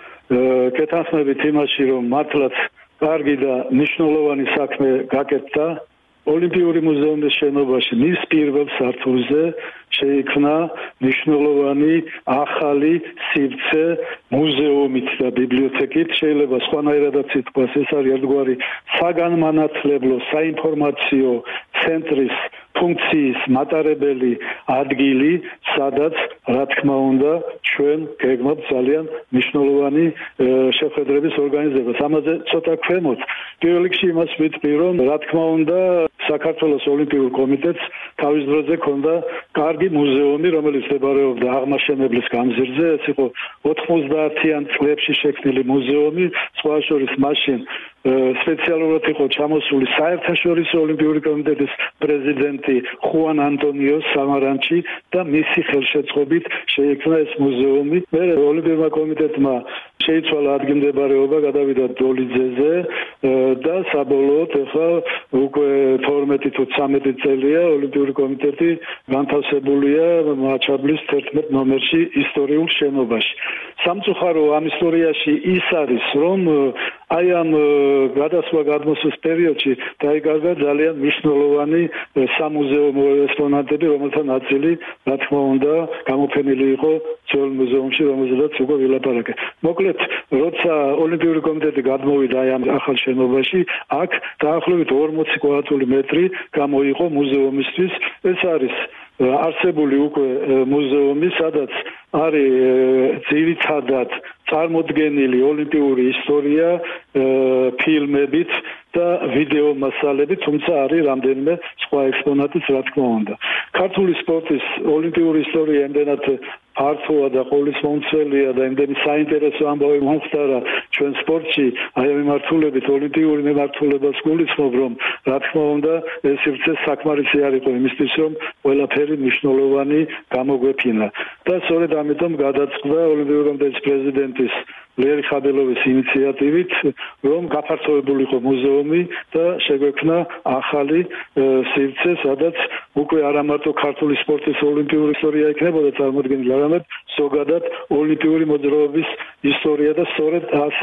გეთანხმებით იმაში, რომ მართლაც კარგი და მნიშვნელოვანი საქმე გაკეთდა. ოლიმპიური მუზეუმის შენობაში მის პირველ სართულზე შეიქმნა მნიშვნელოვანი ახალი სივრცე მუზეუმით და ბიბლიოთეკით. შეიძლება სხვანაირადაც ითქვას, ეს არის ერთგვარი საგანმანათლებლო საინფორმაციო ცენტრის ფუნქციის მატარებელი ადგილი, სადაც რა თქმა უნდა ჩვენ გეგმავთ ძალიან მნიშვნელოვანი შეხვედრების ორგანიზებას. ამაზე ცოტა ქვემოთ. პირველ რიგში იმას ვიტყვი, რომ რა თქმა უნდა საქართველოს ოლიმპიურ კომიტეტს თავის დროზე ჰქონდა კარგი მუზეუმი, რომელიც მდებარეობდა აღმაშენებლის გამზირზე. ეს იყო ოთხმოცდაათიან წლებში შექმნილი მუზეუმი, სხვა შორის მაშინ სპეციალურად იყო ჩამოსული საერთაშორისო ოლიმპიური კომიტეტის პრეზიდენტი ხუან ანტონიო სამარანჩი და მისი ხელშეწყობით შეიქმნა ეს მუზეუმი. მე ოლიმპიურმა კომიტეტმა შეიცვალა ადგილმდებარეობა, გადავიდა დოლიძეზე და საბოლოოდ ახლა უკვე თორმეტი თუ ცამეტი წელია ოლიმპიური კომიტეტი განთავსებულია მაჩაბლის თერთმეტ ნომერში ისტორიულ შენობაში. სამწუხარო ამ ისტორიაში ის არის, რომ აი ამ გადასვლა გადმოსვლის პერიოდში დაიკარგა ძალიან მნიშვნელოვანი სამუზეუმო ექსპონატები, რომელთა ნაწილი, რა თქმა უნდა, გამოფენილი იყო ძველ მუზეუმში, რომელზედაც უკვე ვილაპარაკე. მოკლედ, როცა ოლიმპიური კომიტეტი გადმოვიდა აი ამ ახალ შენობაში, აქ დაახლოებით ორმოცი კვადრატული მეტრი გამოიყო მუზეუმისთვის. ეს არის არსებული უკვე მუზეუმი, სადაც არის ძირითადად წარმოდგენილი ოლიმპიური ისტორია ფილმებით და ვიდეო მასალებით, თუმცა არის რამდენიმე სხვა ექსპონატიც, რა თქმა უნდა. ქართული სპორტის ოლიმპიური ისტორია იმდენად ფართოა და ყოვლისმომცველია და იმდენი საინტერესო ამბავი მომხდარა ჩვენ სპორტში, აი ამ მიმართულებით ოლიმპიური მიმართულებას გულისხმობ, რომ რა თქმა უნდა ეს სივრცე საკმარისი არ იყო იმისთვის, რომ ყველაფერი მნიშვნელოვანი გამოგვეფინა. და სწორედ ამიტომ გადაწყდა ოლიმპიური კომიტეტის პრეზიდენტის ლერი ხაბელოვის ინიციატივით, რომ გაფართოებულიყო მუზეუმი და შეგვექმნა ახალი სივრცე, სადაც უკვე არა მარტო ქართული სპორტის ოლიმპიური ისტორია იქნებოდა წარმოდგენილი, არამედ ზოგადად ოლიმპიური მოძრაობის ისტორია და სწორედ ასე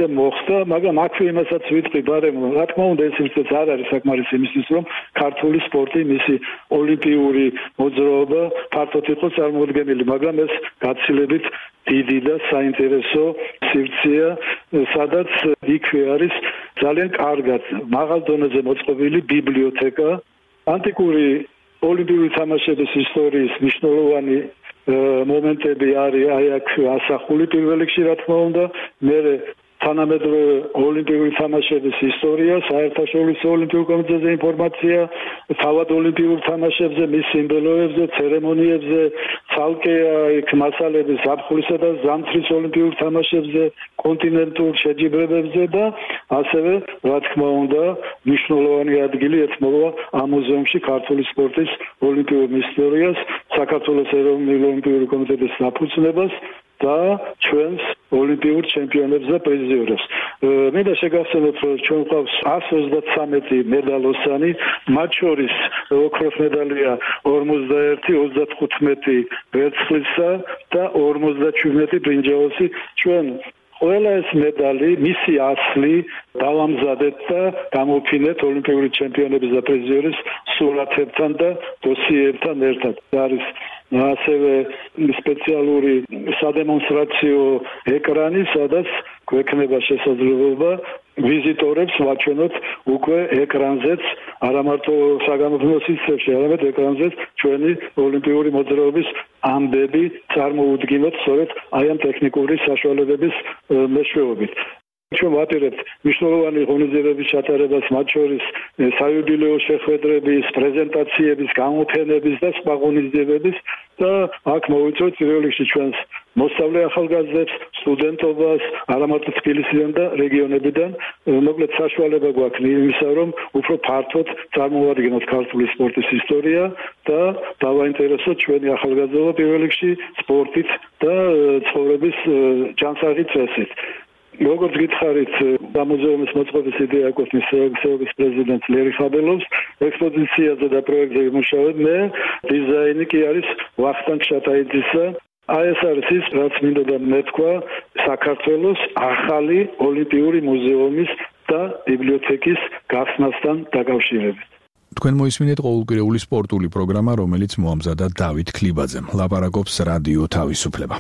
სისტემ მოხდა, მაგრამ აქვე იმასაც ვიტყვი ბარემ, რა თქმა უნდა ეს ერთად არ არის საკმარისი იმისთვის, რომ ქართული სპორტი, მისი ოლიმპიური მოძრაობა ფართოდ იყოს წარმოუდგენელი, მაგრამ ეს გაცილებით დიდი და საინტერესო სივრცეა, სადაც იქვე არის ძალიან კარგად მაღალ დონეზე მოწყობილი ბიბლიოთეკა, ანტიკური ოლიმპიური თამაშების ისტორიის მნიშვნელოვანი მომენტები არის აი აქ ასახული პირველ რიგში, რა თქმა უნდა, მერე თანამედროვე ოლიმპიური თამაშების ისტორია, საერთაშორისო ოლიმპიურ კომიტეტზე ინფორმაცია, თავად ოლიმპიურ თამაშებზე, მის სიმბოლოებზე, ცერემონიებზე, ცალკე იქ მასალების ზაფხულისა და ზამთრის ოლიმპიურ თამაშებზე, კონტინენტურ შეჯიბრებებზე და ასევე, რა თქმა უნდა, მნიშვნელოვანი ადგილი ეთმობა ამ მუზეუმში ქართული სპორტის ოლიმპიურ ისტორიას, საქართველოს ეროვნული ოლიმპიური კომიტეტის დაფუძნებას და ჩვენს ოლიმპიურ ჩემპიონებს და პრიზიორებს. მინდა შეგახსენოთ, რომ ჩვენ გვყავს εκατს ოცდათვრამეტი მედალოსანი, მათ შორის ოქროს მედალია ორმოცდაერთი, ოცდათხუთმეტი ვერცხლისა და ორმოცდაჩვიდმეტი ბრინჯაოსი. ჩვენ ყველა ეს მედალი, მისი ასლი დავამზადეთ და გამოფინეთ ოლიმპიური ჩემპიონების და პრიზიორების სურათებთან და დოსიეებთან ერთად. არის ასევე სპეციალური სადემონსტრაციო ეკრანი, სადაც გვექნება შესაძლებლობა ვიზიტორებს ვაჩვენოთ უკვე ეკრანზეც, არა მარტო საგამოფენო სისტემაში, არამედ ეკრანზეც ჩვენი ოლიმპიური მოძრაობის ამბები წარმოუდგინოთ სწორედ აი ამ ტექნიკური საშუალებების მეშვეობით. ჩვენ ვაპირებთ მნიშვნელოვანი ღონისძიებების ჩატარებას, მათ შორის საიუბილეო შეხვედრების, პრეზენტაციების, გამოფენების და სხვა ღონისძიებების და აქ მოვიწვევთ პირველ რიგში ჩვენს მოსწავლე ახალგაზრდებს, სტუდენტობას, არა მარტო თბილისიდან და რეგიონებიდან, მოკლედ საშუალება გვაქვს იმისა, რომ უფრო ფართოდ წარმოვადგინოთ ქართული სპორტის ისტორია და დავაინტერესოთ ჩვენი ახალგაზრდობა პირველ რიგში სპორტით და ცხოვრების ჯანსაღი წესით. როგორც გითხარით, მუზეუმის მოწყობის იდეა ეკუთვნის სეობის პრეზიდენტს ლერი ხაბელოვს, ექსპოზიციაზე და პროექტზე იმუშავებ მე, დიზაინი კი არის ვახტანგ შატაიძისა. აი ეს არის ის, რაც მინდოდა მეთქვა საქართველოს ახალი ოლიმპიური მუზეუმის და ბიბლიოთეკის გახსნასთან დაკავშირებით. თქვენ მოისმინეთ ყოველკვირეული სპორტული პროგრამა, რომელიც მოამზადა დავით ქლიბაძემ. ლაპარაკობს რადიო თავისუფლება.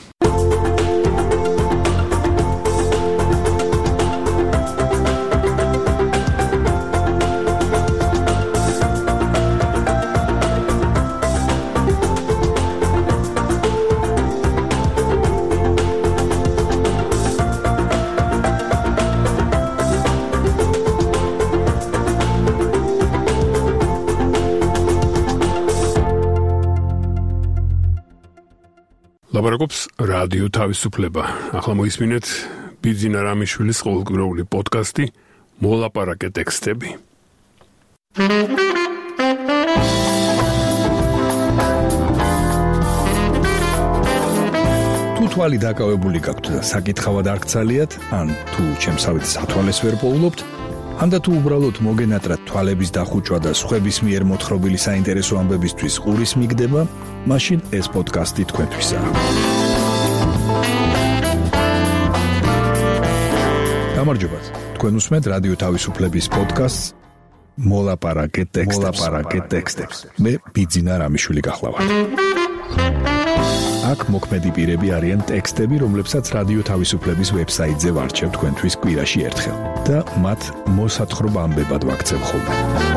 ლაპარაკობს რადიო თავისუფლება. ახლა მოისმინეთ ბიძინა რამიშვილის ყოველკვირეული პოდკასტი მოლაპარაკე ტექსტები. თუ თვალი დაკავებული გაქვთ და საკითხავად არ გცალიათ, ან თუ ჩემსავით სათვალეს ვერ პოულობთ, ან და თუ უბრალოდ მოგენატრათ თვალების დახუჭვა და სხვების მიერ მოთხრობილი საინტერესო ამბებისთვის ყურის მიგდება, მაშინ ეს პოდკასტი თქვენთვისაა. გამარჯობათ. თქვენ უსმენთ რადიო თავისუფლების პოდკასტს მოლაპარაკე ტექსტებს. მოლაპარაკე ტექსტებს. მე ბიძინა რამიშვილი გახლავართ. აქ მოქმედი პირები არიან ტექსტები, რომლებსაც რადიო თავისუფლების ვებსაიტზე ვარჩევ თქვენთვის კვირაში ერთხელ და მათ მოსათხრობ ამბებად ვაქცევ ხოლმე.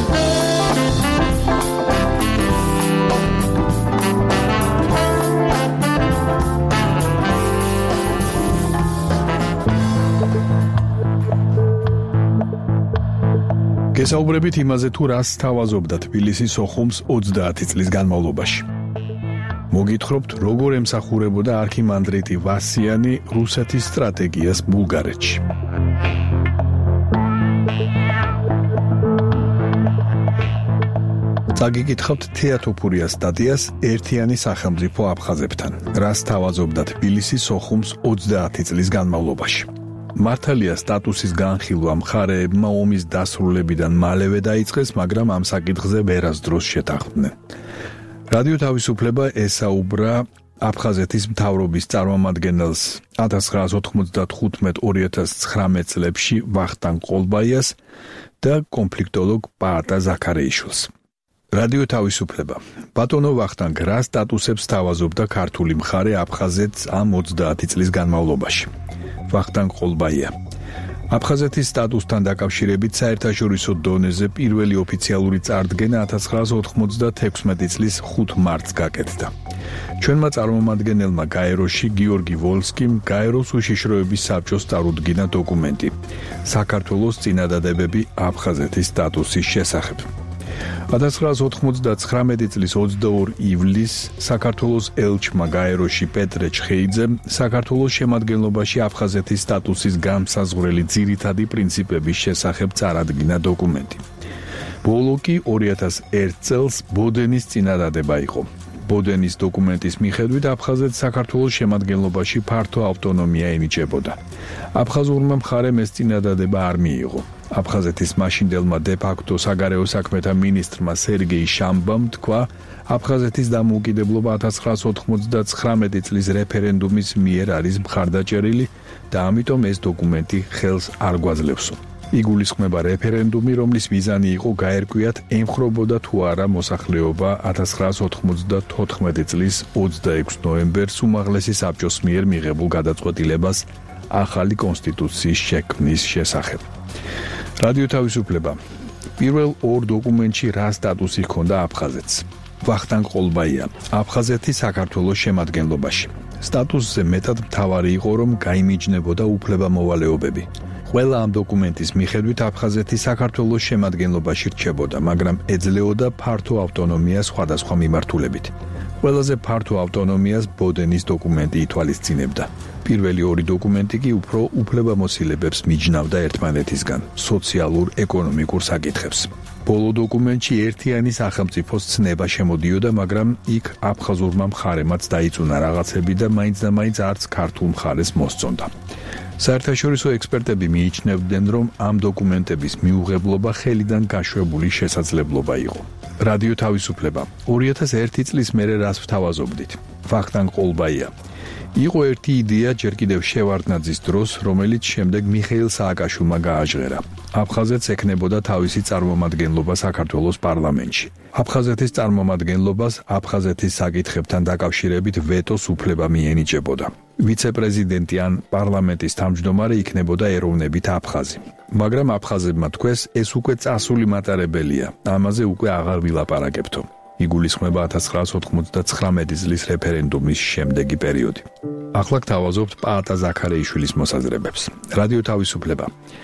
გესაუბრებით იმაზე, თუ რას თავაზობდა თბილისის სოხუმს ოცდაათი წლის განმავლობაში. მოგითხრობთ, როგორ ემსახურებოდა არქიმანდრიტი ვასიანი რუსეთის სტრატეგიას ბულგარეთში. წაგიკითხავთ თეატოფურიას სტატიას ერთიანი სახელმწიფო აფხაზებთან, რას თავაზობდა თბილისის სოხუმს ოცდაათი წლის განმავლობაში. მართალია სტატუსის განხილვა მხარეებმა ომის დასრულებიდან მალევე დაიწყეს, მაგრამ ამ საკითხზე ვერასდროს შეთანხმდნენ. რადიო თავისუფლება ესაუბრა აფხაზეთის მთავრობის წარმომადგენელს ათას ცხრაას ოთხმოცდათხუთმეტ ორი ათას ცხრამეტ წლებში ვახტანგ ყოლბაიას და კონფლიქტოლოგ პაატა ზაქარეიშვილს. რადიო თავისუფლება. ბატონო ვახტანგ, რა სტატუსებს თავაზობდა ქართული მხარე აფხაზეთს ამ ოცდაათი წლის განმავლობაში? ვახტანგ ყოლბაია. აფხაზეთის სტატუსთან დაკავშირებით საერთაშორისო დონეზე პირველი ოფიციალური წარდგენა ათას ცხრაას ოთხმოცდათექვსმეტი წლის ხუთ მარტს გაკეთდა. ჩვენმა წარმომადგენელმა გაეროში გიორგი ვოლსკიმ გაეროს უშიშროების საბჭოს წარუდგინა დოკუმენტი საქართველოს წინადადებები აფხაზეთის სტატუსის შესახებ. ათას ცხრაას ოთხმოცდაცხრამეტი წლის ოცდაორ ივლისს საქართველოს ელჩმა გაეროში პეტრე ჩხეიძემ საქართველოს შემადგენლობაში აფხაზეთის სტატუსის განმსაზღვრელი ძირითადი პრინციპების შესახებ წარადგინა დოკუმენტი. ბოლო კი ორი ათას ერთ წელს ბოდენის წინადადება იყო. ბოდენის დოკუმენტის მიხედვით აფხაზეთს საქართველოს შემადგენლობაში ფართო ავტონომია ენიჭებოდა. აფხაზურმა მხარემ ეს წინადადება არ მიიღო. აფხაზეთის მაშინდელმა დე-ფაქტო საგარეო საქმეთა მინისტრმა სერგეი შამბამ თქვა, აფხაზეთის დამოუკიდებლობა ათას ცხრაას ოთხმოცდაცხრამეტი წლის რეფერენდუმის მიერ არის მხარდაჭერილი და ამიტომ ეს დოკუმენტი ხელს არ გვაძლევსო. იგულისხმება რეფერენდუმი, რომლის მიზანი იყო გაერკვიათ ემხრობოდა თუ არა მოსახლეობა ათას ცხრაას ოთხმოცდათოთხმეტი წლის ოცდაექვსი ნოემბერს უმაღლესი საბჭოს მიერ მიღებულ გადაწყვეტილებას ახალი კონსტიტუციის შექმნის შესახებ. რადიო თავისუფლება. პირველ ორ დოკუმენტში რა სტატუსი ჰქონდა აფხაზეთს? ვახტანგ ყოლბაია. აფხაზეთი საქართველოს შემადგენლობაში. სტატუსზე მეტად მთავარი იყო, რომ გაიმიჯნებოდა უფლებამოვალეობები. ყველა ამ დოკუმენტის მიხედვით აფხაზეთი საქართველოს შემადგენლობაში რჩებოდა, მაგრამ ეძლეოდა ფართო ავტონომია სხვადასხვა მიმართულებით. ყველაზე ფართო ავტონომიას ბოდენის დოკუმენტი ითვალისწინებდა. პირველი ორი დოკუმენტი კი უფრო უფლებამოსილებებს მიჯნავდა ერთმანეთისგან, სოციალურ-ეკონომიკურ საკითხებს. ბოლო დოკუმენტში ერთიანი სახელმწიფოს ცნება შემოდიოდა, მაგრამ იქ აფხაზურმა მხარემაც დაიწუნა რაღაცები და მაინც და მაინც არც ქართულ მხარეს მოსწონდა. საერთაშორისო ექსპერტები მიიჩნევდნენ, რომ ამ დოკუმენტების მიუღებლობა ხელიდან გაშვებული შესაძლებლობა იყო. რადიო თავისუფლება. ორი ათას ერთი წლის მერე რას ვთავაზობდით? ვახტანგ ყოლბაია. იყო ერთი იდეა ჯერ კიდევ შევარდნაძის დროს, რომელიც შემდეგ მიხეილ სააკაშვილმა გააჟღერა. აფხაზეთს ექნებოდა თავისი წარმომადგენლობა საქართველოს პარლამენტში. აფხაზეთის წარმომადგენლობას აფხაზეთის საკითხებთან დაკავშირებით ვეტოს უფლება მიენიჭებოდა. ვიცე-პრეზიდენტი ან პარლამენტის თავმჯდომარე იქნებოდა ეროვნებით აფხაზი. მაგრამ აფხაზებმა თქვეს, ეს უკვე წასული მატარებელია, ამაზე უკვე აღარ ვილაპარაკებთო. იგულისხმება ათას ცხრაას ოთხმოცდაცხრამეტი წლის რეფერენდუმის შემდეგი პერიოდი. ახლა გთავაზობთ პაატა ზაქარეიშვილის მოსაზრებებს. რადიო თავისუფლება.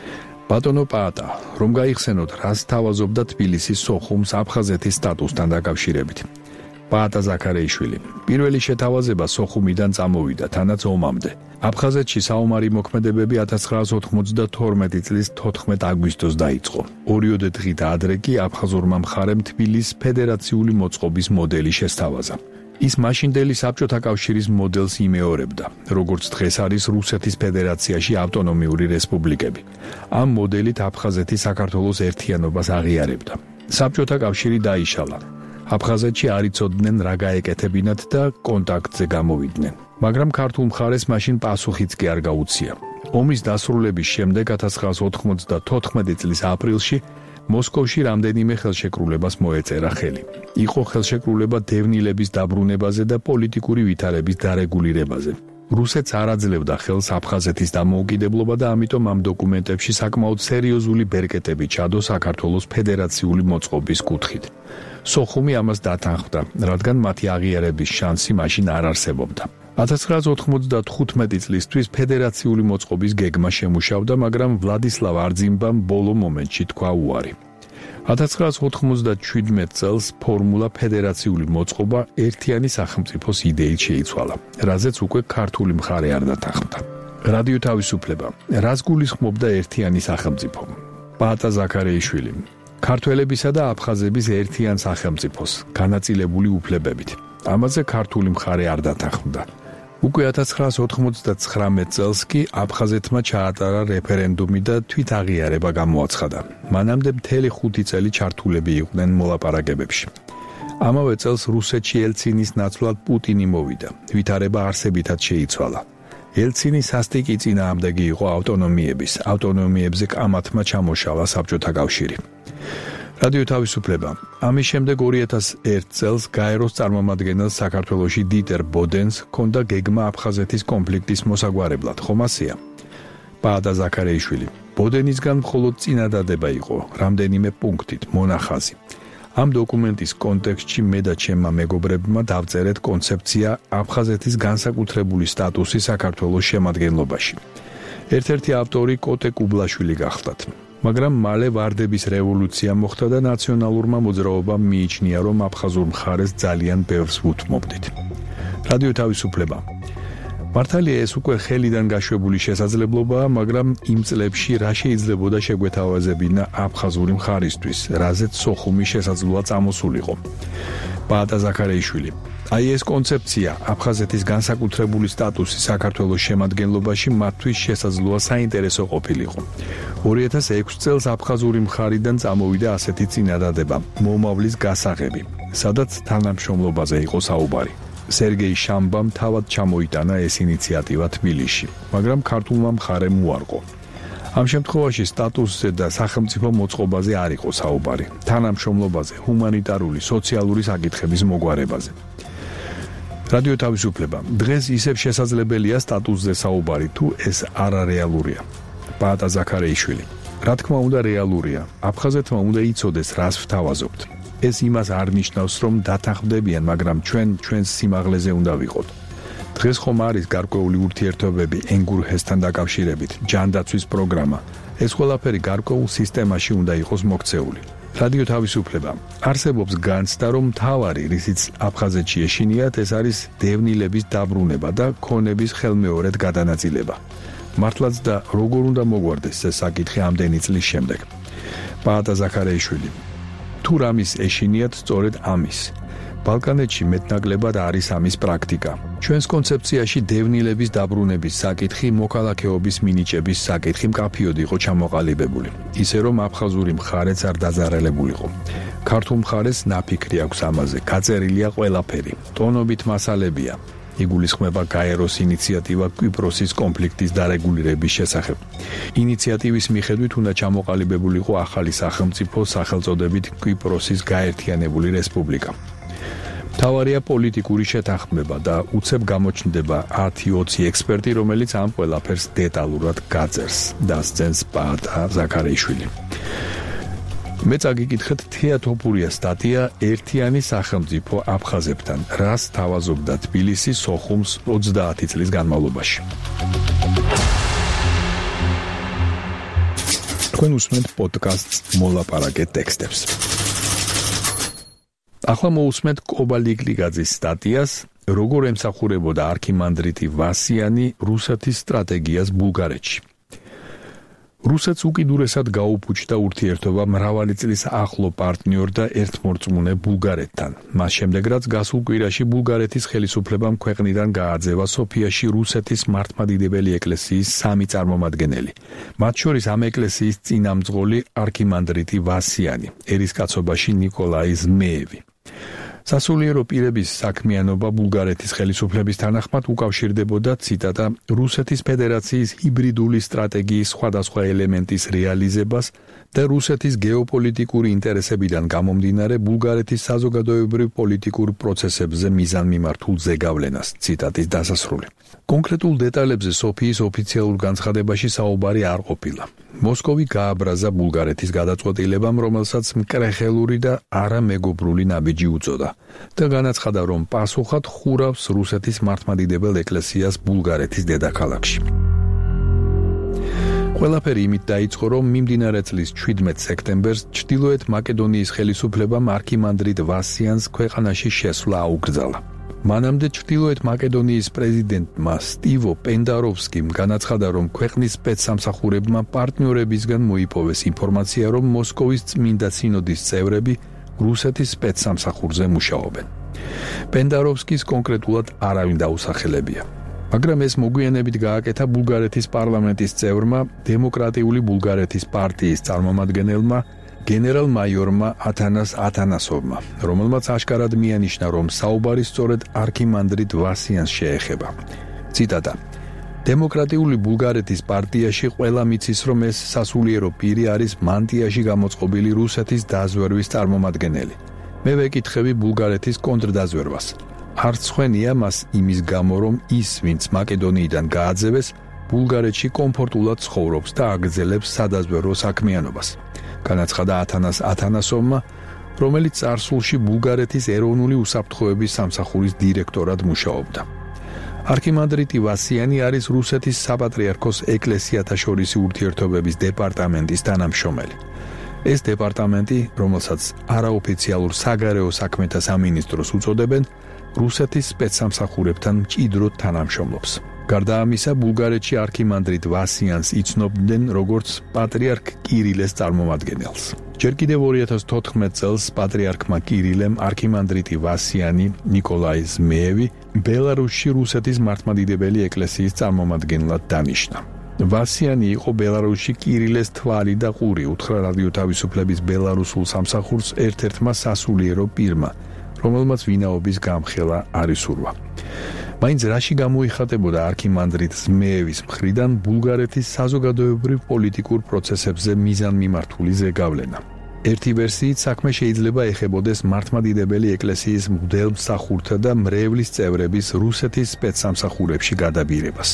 ბატონო პაატა, რომ გაიხსენოთ, რას თავაზობდა თბილისის სოხუმს აფხაზეთის სტატუსთან დაკავშირებით? პაატა ზაქარეიშვილი. პირველი შეთავაზება სოხუმიდან წამოვიდა, თანაც ომამდე. აფხაზეთში საომარი მოქმედებები ათას ცხრაას ოთხმოცდათორმეტი წლის თოთხმეტ აგვისტოს დაიწყო. ორიოდე დღით ადრე კი აფხაზურმა მხარემ თბილისის ფედერაციული მოწყობის მოდელი შესთავაზა. ის მაშინდელი საბჭოთა კავშირის მოდელს იმეორებდა, როგორც დღეს არის რუსეთის ფედერაციაში ავტონომიური რესპუბლიკები. ამ მოდელით აფხაზეთი საქართველოს ერთიანობას აღიარებდა. საბჭოთა კავშირი დაიშალა. აფხაზეთში არ იცოდნენ რა გაეკეთებინათ და კონტაქტზე გამოვიდნენ. მაგრამ ქართულ მხარეს მაშინ პასუხიც კი არ გაუცია. ომის დასრულების შემდეგ ათას ცხრაას ოთხმოცდათოთხმეტი წლის აპრილში მოსკოვში რამდენიმე ხელშეკრულებას მოეწერა ხელი. იყო ხელშეკრულება დევნილების დაბრუნებაზე და პოლიტიკური ვითარების დარეგულირებაზე. რუსეთს არ აძლევდა ხელს აფხაზეთის დამოუკიდებლობა და ამიტომ ამ დოკუმენტებში საკმაოდ სერიოზული ბერკეტები ჩადო საქართველოს ფედერაციული მოწყობის კუთხით. სოხუმი ამას დათანხმდა, რადგან მათი აღიარების შანსი მაშინ არ არსებობდა. ათას ცხრაას ოთხმოცდათხუთმეტი წლისთვის ფედერაციული მოწყობის გეგმა შემუშავდა, მაგრამ ვლადისლავ არძიმბამ ბოლო მომენტში თქვა უარი. ათას ცხრაას ოთხმოცდაშვიდმეტ წელს ფორმულა ფედერაციული მოწყობა ერთიანი სახელმწიფოს იდეით შეიცვალა, რაზეც უკვე ქართული მხარე არ დათანხმდა. რადიო თავისუფლება. რას გულისხმობდა ერთიანი სახელმწიფო? პაატა ზაქარეიშვილი. ქართველებისა და აფხაზების ერთიან სახელმწიფოს, განაწილებული უფლებებით. ამაზე ქართული მხარე არ დათანხმდა. უკვე ათას ცხრაას ოთხმოცდაცხრამეტ წელს კი აფხაზეთმა ჩაატარა რეფერენდუმი და თვითაღიარება გამოაცხადა. მანამდე მთელი ხუთი წელი ჩართულები იყვნენ მოლაპარაკებებში. ამავე წელს რუსეთში ელცინის ნაცვლად პუტინი მოვიდა, ვითარება არსებითად შეიცვალა. ელცინი სასტიკი წინააღმდეგი იყო ავტონომიების, ავტონომიებზე კამათმა ჩამოშალა საბჭოთა კავშირი. რადიო თავისუფლება. ამის შემდეგ ორი ათას ერთ წელს გაეროს წარმომადგენელს საქართველოში დიტერ ბოდენს ჰქონდა გეგმა აფხაზეთის კონფლიქტის მოსაგვარებლად, ხომ ასეა? პაატა ზაქარეიშვილი. ბოდენისგან მხოლოდ წინადადება იყო, რამდენიმე პუნქტით, მონახაზი. ამ დოკუმენტის კონტექსტში მე და ჩემმა მეგობრებმა დავწერეთ კონცეფცია აფხაზეთის განსაკუთრებული სტატუსი საქართველოს შემადგენლობაში. ერთ-ერთი ავტორი კოტე კუბლაშვილი გახლდათ. მაგრამ მალე ვარდების რევოლუცია მოხდა და ნაციონალურმა მოძრაობამ მიიჩნია, რომ აფხაზურ მხარეს ძალიან ბევრს ვუთმობდით. რადიო თავისუფლება. მართალია ეს უკვე ხელიდან გაშვებული შესაძლებლობაა, მაგრამ იმ წლებში რა შეიძლებოდა შეგვეთავაზებინა აფხაზური მხარისთვის, რაზეც სოხუმი შესაძლოა წამოსულიყო. პაატა ზაქარეიშვილი. აი ეს კონცეფცია, აფხაზეთის განსაკუთრებული სტატუსი საქართველოს შემადგენლობაში მათთვის შესაძლოა საინტერესო ყოფილიყო. ორი ათას ექვსი წელს აფხაზური მხარიდან წამოვიდა ასეთი წინადადება, მომავლის გასაღები, სადაც თანამშრომლობაზე იყო საუბარი. სერგეი შამბამ თავად ჩამოიტანა ეს ინიციატივა თბილისში, მაგრამ ქართულმა მხარემ უარყო. ამ შემთხვევაში სტატუსზე და სახელმწიფო მოწყობაზე არ იყო საუბარი, თანამშრომლობაზე, ჰუმანიტარული, სოციალური საკითხების მოგვარებაზე. რადიო თავისუფლება. დღეს ისევ შესაძლებელია სტატუსზე საუბარი, თუ ეს არარეალურია. პაატა ზაქარეიშვილი. რა თქმა უნდა რეალურია. აფხაზეთმა უნდა იცოდეს, რას ვთავაზობთ. ეს იმას არ ნიშნავს, რომ დათანხმდებიან, მაგრამ ჩვენ ჩვენს სიმაღლეზე უნდა ვიყოთ. დღეს ხომ არის გარკვეული ურთიერთობები ენგურჰესთან დაკავშირებით, ჯანდაცვის პროგრამა. ეს ყველაფერი გარკვეულ სისტემაში უნდა იყოს მოქცეული. რადიო თავისუფლება. არსებობს განცდა, რომ მთავარი, რისიც აფხაზეთში ეშინიათ, ეს არის დევნილების დაბრუნება და ქონების ხელმეორედ გადანაწილება. მართლაც და როგორ უნდა მოგვარდეს ეს საკითხი ამდენი წლის შემდეგ. პაატა ზაქარეიშვილი. თუ რამის ეშინიათ, სწორედ ამის. ბალკანეთში მეტნაკლებად არის ამის პრაქტიკა. ჩვენს კონცეფციაში დევნილების დაბრუნების საკითხი მოქალაქეობის მინიჭების საკითხი მკაფიოდ იყო ჩამოყალიბებული. ისე რომ აფხაზური მხარეც არ დაზარალებულიყო. ქართულ მხარეს ნაფიქრი აქვს ამაზე, გაწერილია ყველაფერი. ტონობით მასალებია. იგულისხმება გაეროს ინიციატივა კვიპროსის კონფლიქტის დარეგულირების შესახებ. ინიციატივის მიხედვით უნდა ჩამოყალიბებულიყო ახალი სახელმწიფო სახელწოდებით კვიპროსის გაერთიანებული რესპუბლიკა. მთავარია პოლიტიკური შეთანხმება და უცებ გამოჩნდება ათი ოცი ექსპერტი, რომელიც ამ ყველაფერს დეტალურად გაწერს, დასცენს პაატა ზაქარეიშვილი. მე წაგიკითხეთ თეატოფურია სტატია ერთიანი სახელმწიფო აფხაზებთან, რას თავაზობდა თბილისი სოხუმს ოცდაათი წლის განმავლობაში. თქვენ უსმენთ პოდკასტს მოლაპარაკე ტექსტებს. ახლა მოусმენთ კობალიგლიგაძის სტატიას, როგორ ემსახურებოდა არქიმანდრიტი ვასიანი რუსეთის სტრატეგიას ბულგარეთში. რუსეთს უკიდურესად გაუფუჭდა ურთიერთობა მრავალი წლის ახლო პარტნიორ და ერთმორწმუნე ბულგარეთთან. მას შემდეგ, რაც გასულ კვირაში ბულგარეთის ხელისუფლებამ ქვეყნიდან გააძევა სოფიაში რუსეთის მართლმადიდებელი ეკლესიის სამი წარმომადგენელი. მათ შორის ამ ეკლესიის წინამძღოლი არქიმანდრიტი ვასიანი, ერისკაცობაში ნიკოლაი ზმეევი. სასულიერო პირების საქმიანობა ბულგარეთის ხელისუფლების თანახმად უკავშირდებოდა, ციტატა, რუსეთის ფედერაციის ჰიბრიდული სტრატეგიის სხვადასხვა ელემენტის რეალიზებას და რუსეთის გეოპოლიტიკური ინტერესებიდან გამომდინარე ბულგარეთის საზოგადოებრივ პოლიტიკურ პროცესებზე მიზანმიმართულ ზეგავლენას, ციტატის დასასრული. კონკრეტულ დეტალებზე სოფიის ოფიციალურ განცხადებაში საუბარი არ ყოფილა. მოსკოვი გააბრაზა ბულგარეთის გადაწყვეტილებამ, რომელსაც მკრეხელური და არამეგობრული ნაბიჯი უწოდა და განაცხადა, რომ პასუხად ხურავს რუსეთის მართლმადიდებელ ეკლესიას ბულგარეთის დედაქალაქში. ყველაფერი იმით დაიწყო, რომ მიმდინარე წლის შვიდმეტ სექტემბერს ჩრდილოეთ მაკედონიის ხელისუფლებამ არქიმანდრიტ ვასიანს ქვეყანაში შესვლა აუკრძალა. მანამდე ჩრდილოეთ მაკედონიის პრეზიდენტმა სტივო პენდაროვსკიმ განაცხადა, რომ ქვეყნის სპეცსამსახურებმა პარტნიორებისგან მოიპოვეს ინფორმაცია, რომ მოსკოვის წმინდა სინოდის წევრები რუსეთის სპეცსამსახურზე მუშაობენ. პენდაროვსკის კონკრეტულად არავინ დაუსახელებია. მაგრამ ეს მოგვიანებით გააკეთა ბულგარეთის პარლამენტის წევრმა, დემოკრატიული ბულგარეთის პარტიის წარმომადგენელმა გენერალ-მაიორმა ათანას ათანასოვმა, რომელმაც აშკარად მიანიშნა, რომ საუბარი სწორედ არქიმანდრიტ ვასიანს შეეხება. ციტატა: დემოკრატიული ბულგარეთის პარტიაში ყველა მიცის, რომ ეს სასულიერო პირი არის მანტიაში გამოწყობილი რუსეთის დაზვერვის წარმომადგენელი. მე ვეკითხები ბულგარეთის კონტრდაზვერვას. არც ხვენია მას იმის გამო, რომ ის, ვინც მაკედონიიდან გააძევეს, ბულგარეთში კომფორტულად ცხოვრობს და აგრძელებს სადაზვერვო საქმიანობას. განაცხადა ათანას ათანასოვმა, რომელიც წარსულში ბულგარეთის ეროვნული უსაფრთხოების სამსახურის დირექტორად მუშაობდა. არქიმანდრიტი ვასიანი არის რუსეთის საპატრიარქოს ეკლესიათა შორისი ურთიერთობების დეპარტამენტის თანამშრომელი. ეს დეპარტამენტი, რომელსაც არაოფიციალურ საგარეო საქმეთა სამინისტროს უწოდებენ, რუსეთის სპეცსამსახურებთან მჭიდროდ თანამშრომლობს. გარდა ამისა, ბულგარეთში არქიმანდრიტ ვასიანს იცნობდნენ როგორც პატრიარქ კირილეს წარმომადგენელს. ჯერ კიდევ ორი ათას თოთხმეტ წელს პატრიარქმა კირილემ არქიმანდრიტი ვასიანი ნიკოლაი ზმეევი ბელარუსში რუსეთის მართლმადიდებელი ეკლესიის წარმომადგენლად დანიშნა. ვასიანი იყო ბელარუსში კირილეს თვალი და ყური, უთხრა რადიო თავისუფლების ბელარუსულ სამსახურს ერთ-ერთმა სასულიერო პირმა, რომელმაც ვინაობის გამხელა არ ისურვა. მაინც რაში გამოიხატებოდა არქიმანდრიტ ზმეევის მხრიდან ბულგარეთის საზოგადოებრივ პოლიტიკურ პროცესებზე მიზანმიმართული ზეგავლენა. ერთი ვერსიით საქმე შეიძლება ეხებოდეს მართლმადიდებელი ეკლესიის მღვდელმსახურთა და მრევლის წევრების რუსეთის სპეცსამსახურებში გადაბირებას.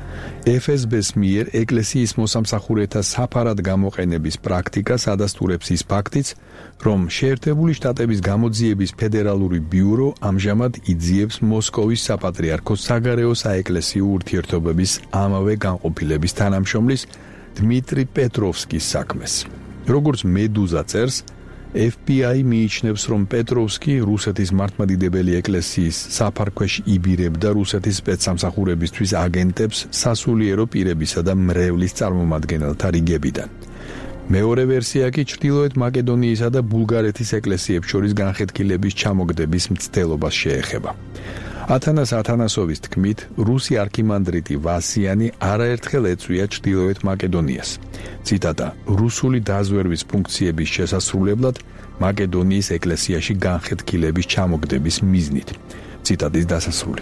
ეფ ეს ბეს მიერ ეკლესიის მოსამსახურეთა საფარად გამოყენების პრაქტიკას ადასტურებს ის ფაქტიც, რომ შეერთებული შტატების გამოძიების ფედერალური ბიურო ამჟამად იძიებს მოსკოვის საპატრიარქოს საგარეო საეკლესიო ურთიერთობების ამავე განყოფილების თანამშრომლის დმიტრი პეტროვსკის საქმეს. როგორც მედუზა წერს, ეფ ბი აი მიიჩნევს, რომ პეტროვსკი რუსეთის მართლმადიდებელი ეკლესიის საფარქვეში იბირებდა რუსეთის სპეცსამსახურებისთვის აგენტებს სასულიერო პირებისა და მრევლის წარმომადგენელთა რიგებიდან. მეორე ვერსია კი ჩრდილოეთ მაკედონიისა და ბულგარეთის ეკლესიებს შორის განხეთქილების ჩამოგდების მცდელობას შეეხება. ათანას ათანასოვის თქმით, რუსი არქიმანდრიტი ვასიანი არაერთხელ ეწვია ჩრდილოეთ მაკედონიას. ციტატა: რუსული დაზვერვის ფუნქციების შესასრულებლად მაკედონიის ეკლესიაში განხეთქილების ჩამოგდების მიზნით. ციტატის დასასრული.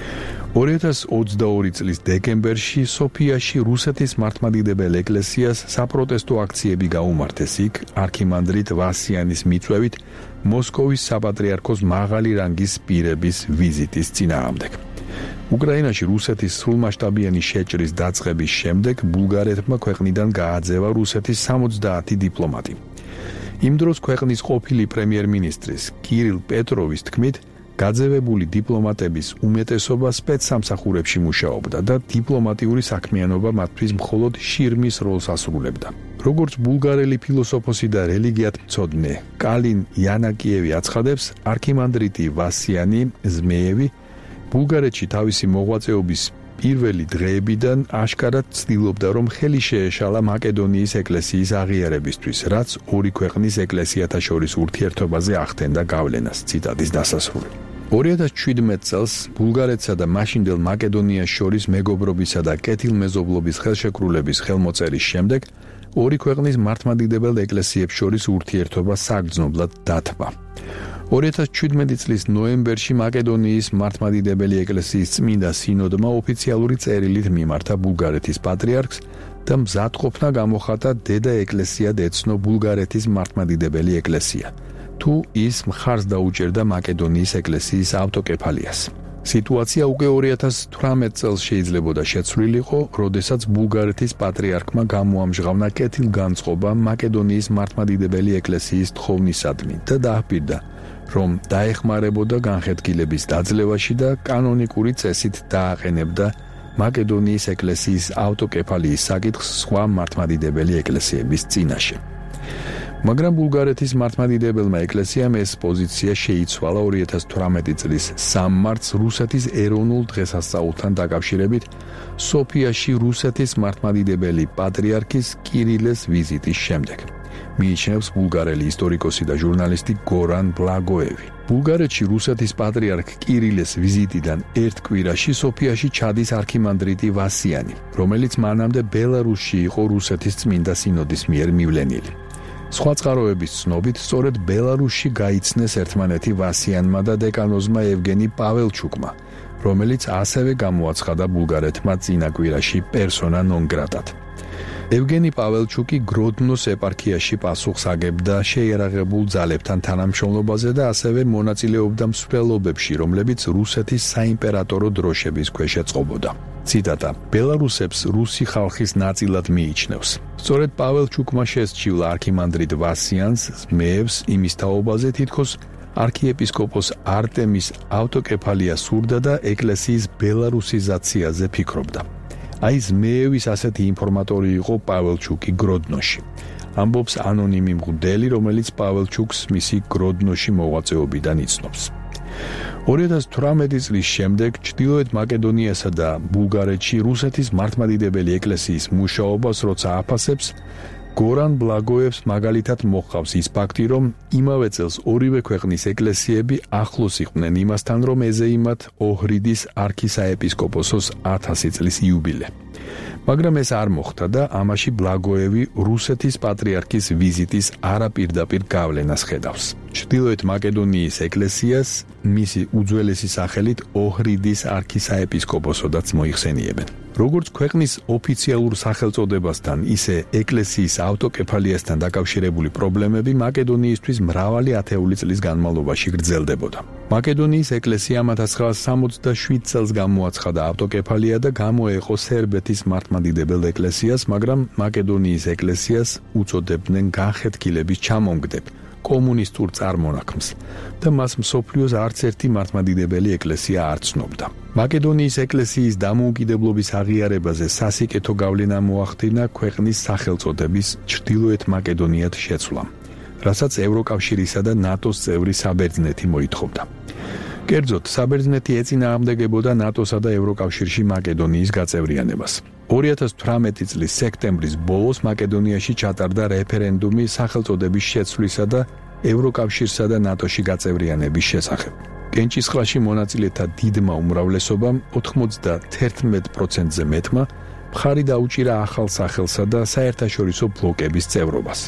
ორი ათას ოცდაორი წლის დეკემბერში სოფიაში რუსეთის მართლმადიდებელ ეკლესიას საპროტესტო აქციები გაუმართეს იქ არქიმანდრიტ ვასიანის მიწვევით მოსკოვის საპატრიარქოს მაღალი რანგის პირების ვიზიტის წინააღმდეგ. უკრაინაში რუსეთის სრულმასშტაბიანი შეჭრის დაწყების შემდეგ ბულგარეთმა ქვეყნიდან გააძევა რუსეთის სამოცდაათი დიპლომატი. იმ დროს ქვეყნის ყოფილი პრემიერ-მინისტრის კირილ პეტროვის თქმით, გაძევებული დიპლომატების უმეტესობა სპეცსამსახურებში მუშაობდა და დიპლომატიური საქმიანობა მათთვის მხოლოდ შირმის როლს ასრულებდა. როგორც ბულგარელი ფილოსოფოსი და რელიგიათმცოდნე კალინ იანაკიევი აცხადებს, არქიმანდრიტი ვასიანი ზმეევი ბულგარეთში თავისი მოღვაწეობის პირველი დღეებიდან აშკარად ცდილობდა, რომ ხელი შეეშალა მაკედონიის ეკლესიის აღიარებისთვის, რაც ორი ქვეყნის ეკლესიათა შორის ურთიერთობაზე ახდენდა გავლენას. ციტატის დასასრული. ორი ათას შვიდმეტ წელს ბულგარეთსა და მაშინდელ მაკედონიას შორის მეგობრობისა და კეთილმეზობლობის ხელშეკრულების ხელმოწერის შემდეგ ორი ქვეყნის მართლმადიდებელ ეკლესიებს შორის ურთიერთობა საგრძნობლად დათბა. ორი ათას შვიდმეტი წლის ნოემბერში მაკედონიის მართლმადიდებელი ეკლესიის წმინდა სინოდმა ოფიციალური წერილით მიმართა ბულგარეთის პატრიარქს და მზადყოფნა გამოხატა დედა ეკლესიად ეცნო ბულგარეთის მართლმადიდებელი ეკლესია, თუ ის მხარს დაუჭერდა მაკედონიის ეკლესიის ავტოკეფალიას. სიტუაცია უკვე ორი ათას თვრამეტ წელს შეიძლებოდა შეცვლილიყო, როდესაც ბულგარეთის პატრიარქმა გამოამჟღავნა კეთილგანწყობა მაკედონიის მართლმადიდებელი ეკლესიის თხოვნისადმი და დააჰპირდა, რომ დაეხმარებოდა განხეთქილების დაძლევაში და კანონიკური წესით დააყენებდა მაკედონიის ეკლესიის ავტოკეფალიის საკითხს სხვა მართლმადიდებელი ეკლესიების წინაშე. მაგრამ ბულგარეთის მართლმადიდებელმა ეკლესიამ ეს პოზიცია შეიცვალა ორი ათას თვრამეტი წლის სამი მარტს რუსეთის ეროვნულ დღესასწაულთან დაკავშირებით სოფიაში რუსეთის მართლმადიდებელი პატრიარქის კირილეს ვიზიტის შემდეგ. მიიჩნევს ბულგარელი ისტორიკოსი და ჟურნალისტი გორან ბლაგოევი. ბულგარეთში რუსეთის პატრიარქ კირილეს ვიზიტიდან ერთ კვირაში სოფიაში ჩადის არქიმანდრიტი ვასიანი, რომელიც მანამდე ბელარუსში იყო რუსეთის წმინდა სინოდის მიერ მივლენილი. სხვა წყაროების ცნობით, სწორედ ბელარუსში გაიცნეს ერთმანეთი ვასიანმა და დეკანოზმა ევგენი პაველჩუკმა, რომელიც ასევე გამოაცხადა ბულგარეთმა წინა კვირაში პერსონა ნონ გრატად. ევგენი პაველჩუკი გროდნოს ეპარქიაში პასუხს აგებდა შეიარაღებულ ძალებთან თანამშრომლობაზე და ასევე მონაწილეობდა მსვლელობებში, რომლებიც რუსეთის საიმპერატორო დროშების ქვეშ ეწყობოდა. ციტატა: ბელარუსებს რუსი ხალხის ნაწილად მიიჩნევს. სწორედ პაველჩუკმა შესჩივლა არქიმანდრიტ ვასიანს, ზმეებს იმის თაობაზე, თითქოს არქიეპისკოპოს არტემის ავტოკეფალია სურდა და ეკლესიის ბელარუსიზაციაზე ფიქრობდა. აი ზმეევის ასეთი ინფორმატორი იყო პაველჩუკი გროდნოში. ამბობს ანონიმი მღვდელი, რომელიც პაველჩუკს მისი გროდნოში მოღვაწეობიდან იცნობს. ორი ათას თვრამეტი წლის შემდეგ ჩრდილოეთ მაკედონიასა და ბულგარეთში რუსეთის მართლმადიდებელი ეკლესიის მუშაობას როცა აფასებს, გორან ბლაგოევს მაგალითად მოჰყავს ის ფაქტი, რომ იმავე წელს ორივე ქვეყნის ეკლესიები ახლოს იყვნენ იმასთან, რომ ეზეიმათ ოჰრიდის არქისაეპისკოპოსოს ათასი წლის იუბილე. მაგრამ ეს არ მოხდა და ამაში ბლაგოევი რუსეთის პატრიარქის ვიზიტის არაპირდაპირ გავლენას ხედავს. ჩრდილოეთ მაკედონიის ეკლესიას მისი უძველესი სახელით ოჰრიდის არქისაეპისკოპოსოდაც მოიხსენიებენ. როგორც ქვეყნის ოფიციალურ სახელწოდებასთან, ისე ეკლესიის ავტოკეფალიასთან დაკავშირებული პრობლემები მაკედონიისთვის მრავალი ათეული წლის განმავლობაში გრძელდებოდა. მაკედონიის ეკლესიამ ორი ათას ცხრაასი სამოცდაშვიდ წელს გამოაცხადა ავტოკეფალია და გამოეყო სერბეთის მართლმადიდებელ ეკლესიას, მაგრამ მაკედონიის ეკლესიას უწოდებდნენ განხეთქილების ჩამომგდებ, კომუნისტურ წარმონაქმს და მას მსოფლიოს არც ერთი მართლმადიდებელი ეკლესია არ ცნობდა. მაკედონიის ეკლესიის დამოუკიდებლობის აღიარებაზე სასიკეთო გავლენა მოახდინა ქვეყნის სახელწოდების ჩრდილოეთ მაკედონიად შეცვლამ, რასაც ევროკავშირისა და ნატოს წევრი საბერძნეთი მოითხოვდა. კერძოდ, საბერძნეთი ეწინააღმდეგებოდა ნატოსა და ევროკავშირში მაკედონიის გაწევრიანებას. ორი ათას თვრამეტი წლის სექტემბრის ბოლოს მაკედონიაში ჩატარდა რეფერენდუმი სახელწოდების შეცვლისა და ევროკავშირსა და ნატოში გაწევრიანების შესახებ. კენჭისყრაში მონაწილეთა დიდმა უმრავლესობამ ოცდაათი პროცენტზე მეტმა მხარი დაუჭირა ახალ სახელსა და საერთაშორისო ბლოკების წევრობას.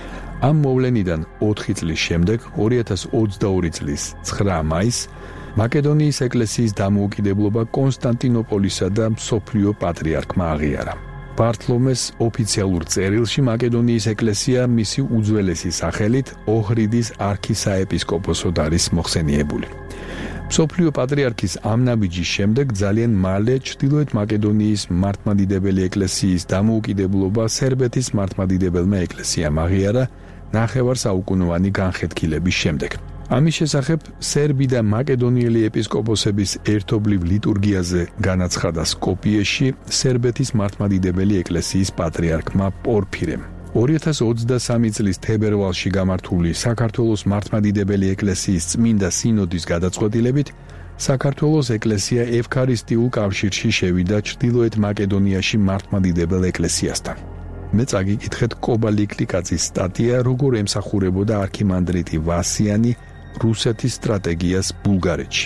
ამ მოვლენიდან ოთხი წლის შემდეგ, ორი ათას ოცდაორი წლის ცხრა მაისს, მაკედონიის ეკლესიის დამოუკიდებლობა კონსტანტინოპოლისა და მსოფლიო პატრიარქმა აღიარა. ბართლომეს ოფიციალურ წერილში მაკედონიის ეკლესია მისი უძველესი სახელით ოჰრიდის არქისაეპისკოპოსოდ არის მოხსენიებული. მსოფლიო პატრიარქის ამ ნაბიჯის შემდეგ ძალიან მალე ჩრდილოეთ მაკედონიის მართლმადიდებელი ეკლესიის დამოუკიდებლობა სერბეთის მართლმადიდებელმა ეკლესიამ აღიარა ნახევარსაუკუნოვანი განხეთქილების შემდეგ. ამის შესახებ სერბი და მაკედონიელი ეპისკოპოსების ერთობლივ ლიტურგიაზე განაცხადა სკოპიეში სერბეთის მართლმადიდებელი ეკლესიის პატრიარქმა პორფირემ. ორი ათას ოცდასამი წლის თებერვალში გამართული საქართველოს მართლმადიდებელი ეკლესიის წმინდა სინოდის გადაწყვეტილებით საქართველოს ეკლესია ევქარისტიულ კავშირში შევიდა ჩრდილოეთ მაკედონიაში მართლმადიდებელ ეკლესიასთან. მე წაგიკითხეთ კობა ლიკლიკაძის სტატია, როგორ ემსახურებოდა არქიმანდრიტი ვასიანი რუსეთის სტრატეგიას ბულგარეთში.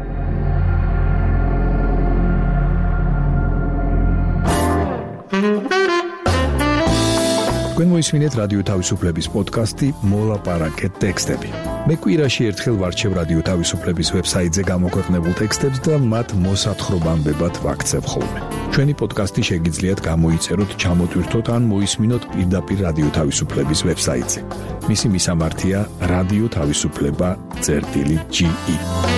თქვენ მოისმინეთ რადიო თავისუფლების პოდკასტი მოლაპარაკეთ ტექსტები. მე კვირაში ერთხელ ვარჩევ რადიო თავისუფლების ვებსაიტზე გამოქვეყნებულ ტექსტებს და მათ მოსათხრობამდებად ვაქცევ ხოლმე. ჩვენი პოდკასტი შეგიძლიათ გამოიწეროთ, ჩამოტვირთოთ ან მოისმინოთ პირდაპირ რადიო თავისუფლების ვებსაიტზე. მისი მისამართია რადიო თავისუფლება წერტილი ჯი ი.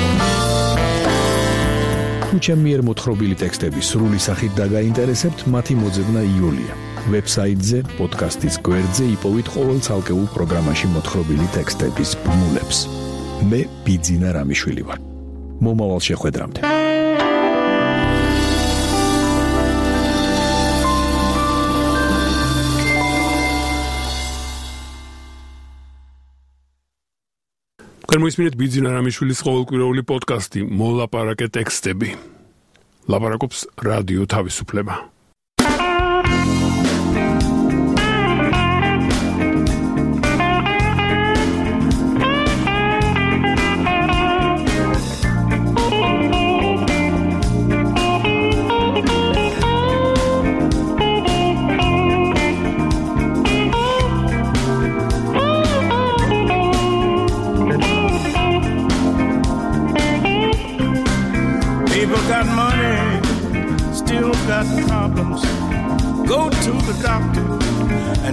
თუ ჩემი მიერ მოთხრობილი ტექსტები სრული სახით დაგაინტერესებთ, მათი მოძებნა იოლია. ვებსაიტზე, პოდკასტის გვერდზე იპოვით ყოველ ცალკეულ პროგრამაში მოთხრობილი ტექსტების ბმულებს. მე ბიძინა რამიშვილი ვარ. მომავალ შეხვედრამდე. თქვენ მოისმინეთ ბიძინა რამიშვილის ყოველკვირეული პოდკასტი მოლაპარაკე ტექსტები. ლაპარაკობს რადიო თავისუფლება.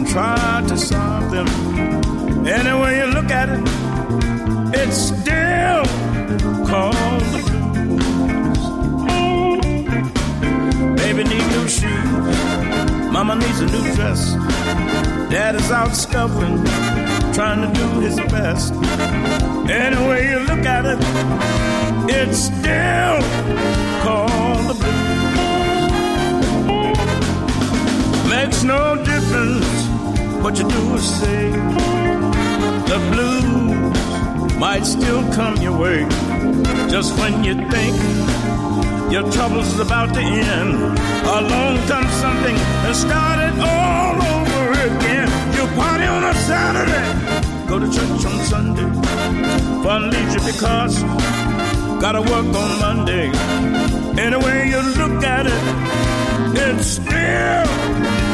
try to solve them. Any way you look at it, it's still called the blues. Baby need new shoes, mama needs a new dress. Dad is out scuffling, trying to do his best. Any way you look at it, it's still called the blues. Makes no difference what you do or say, the blues might still come your way. Just when you think your trouble's about to end, along comes something and start it all over again. You party on a Saturday, go to church on Sunday, fun leaves you because gotta work on Monday. Any way you look at it, it's still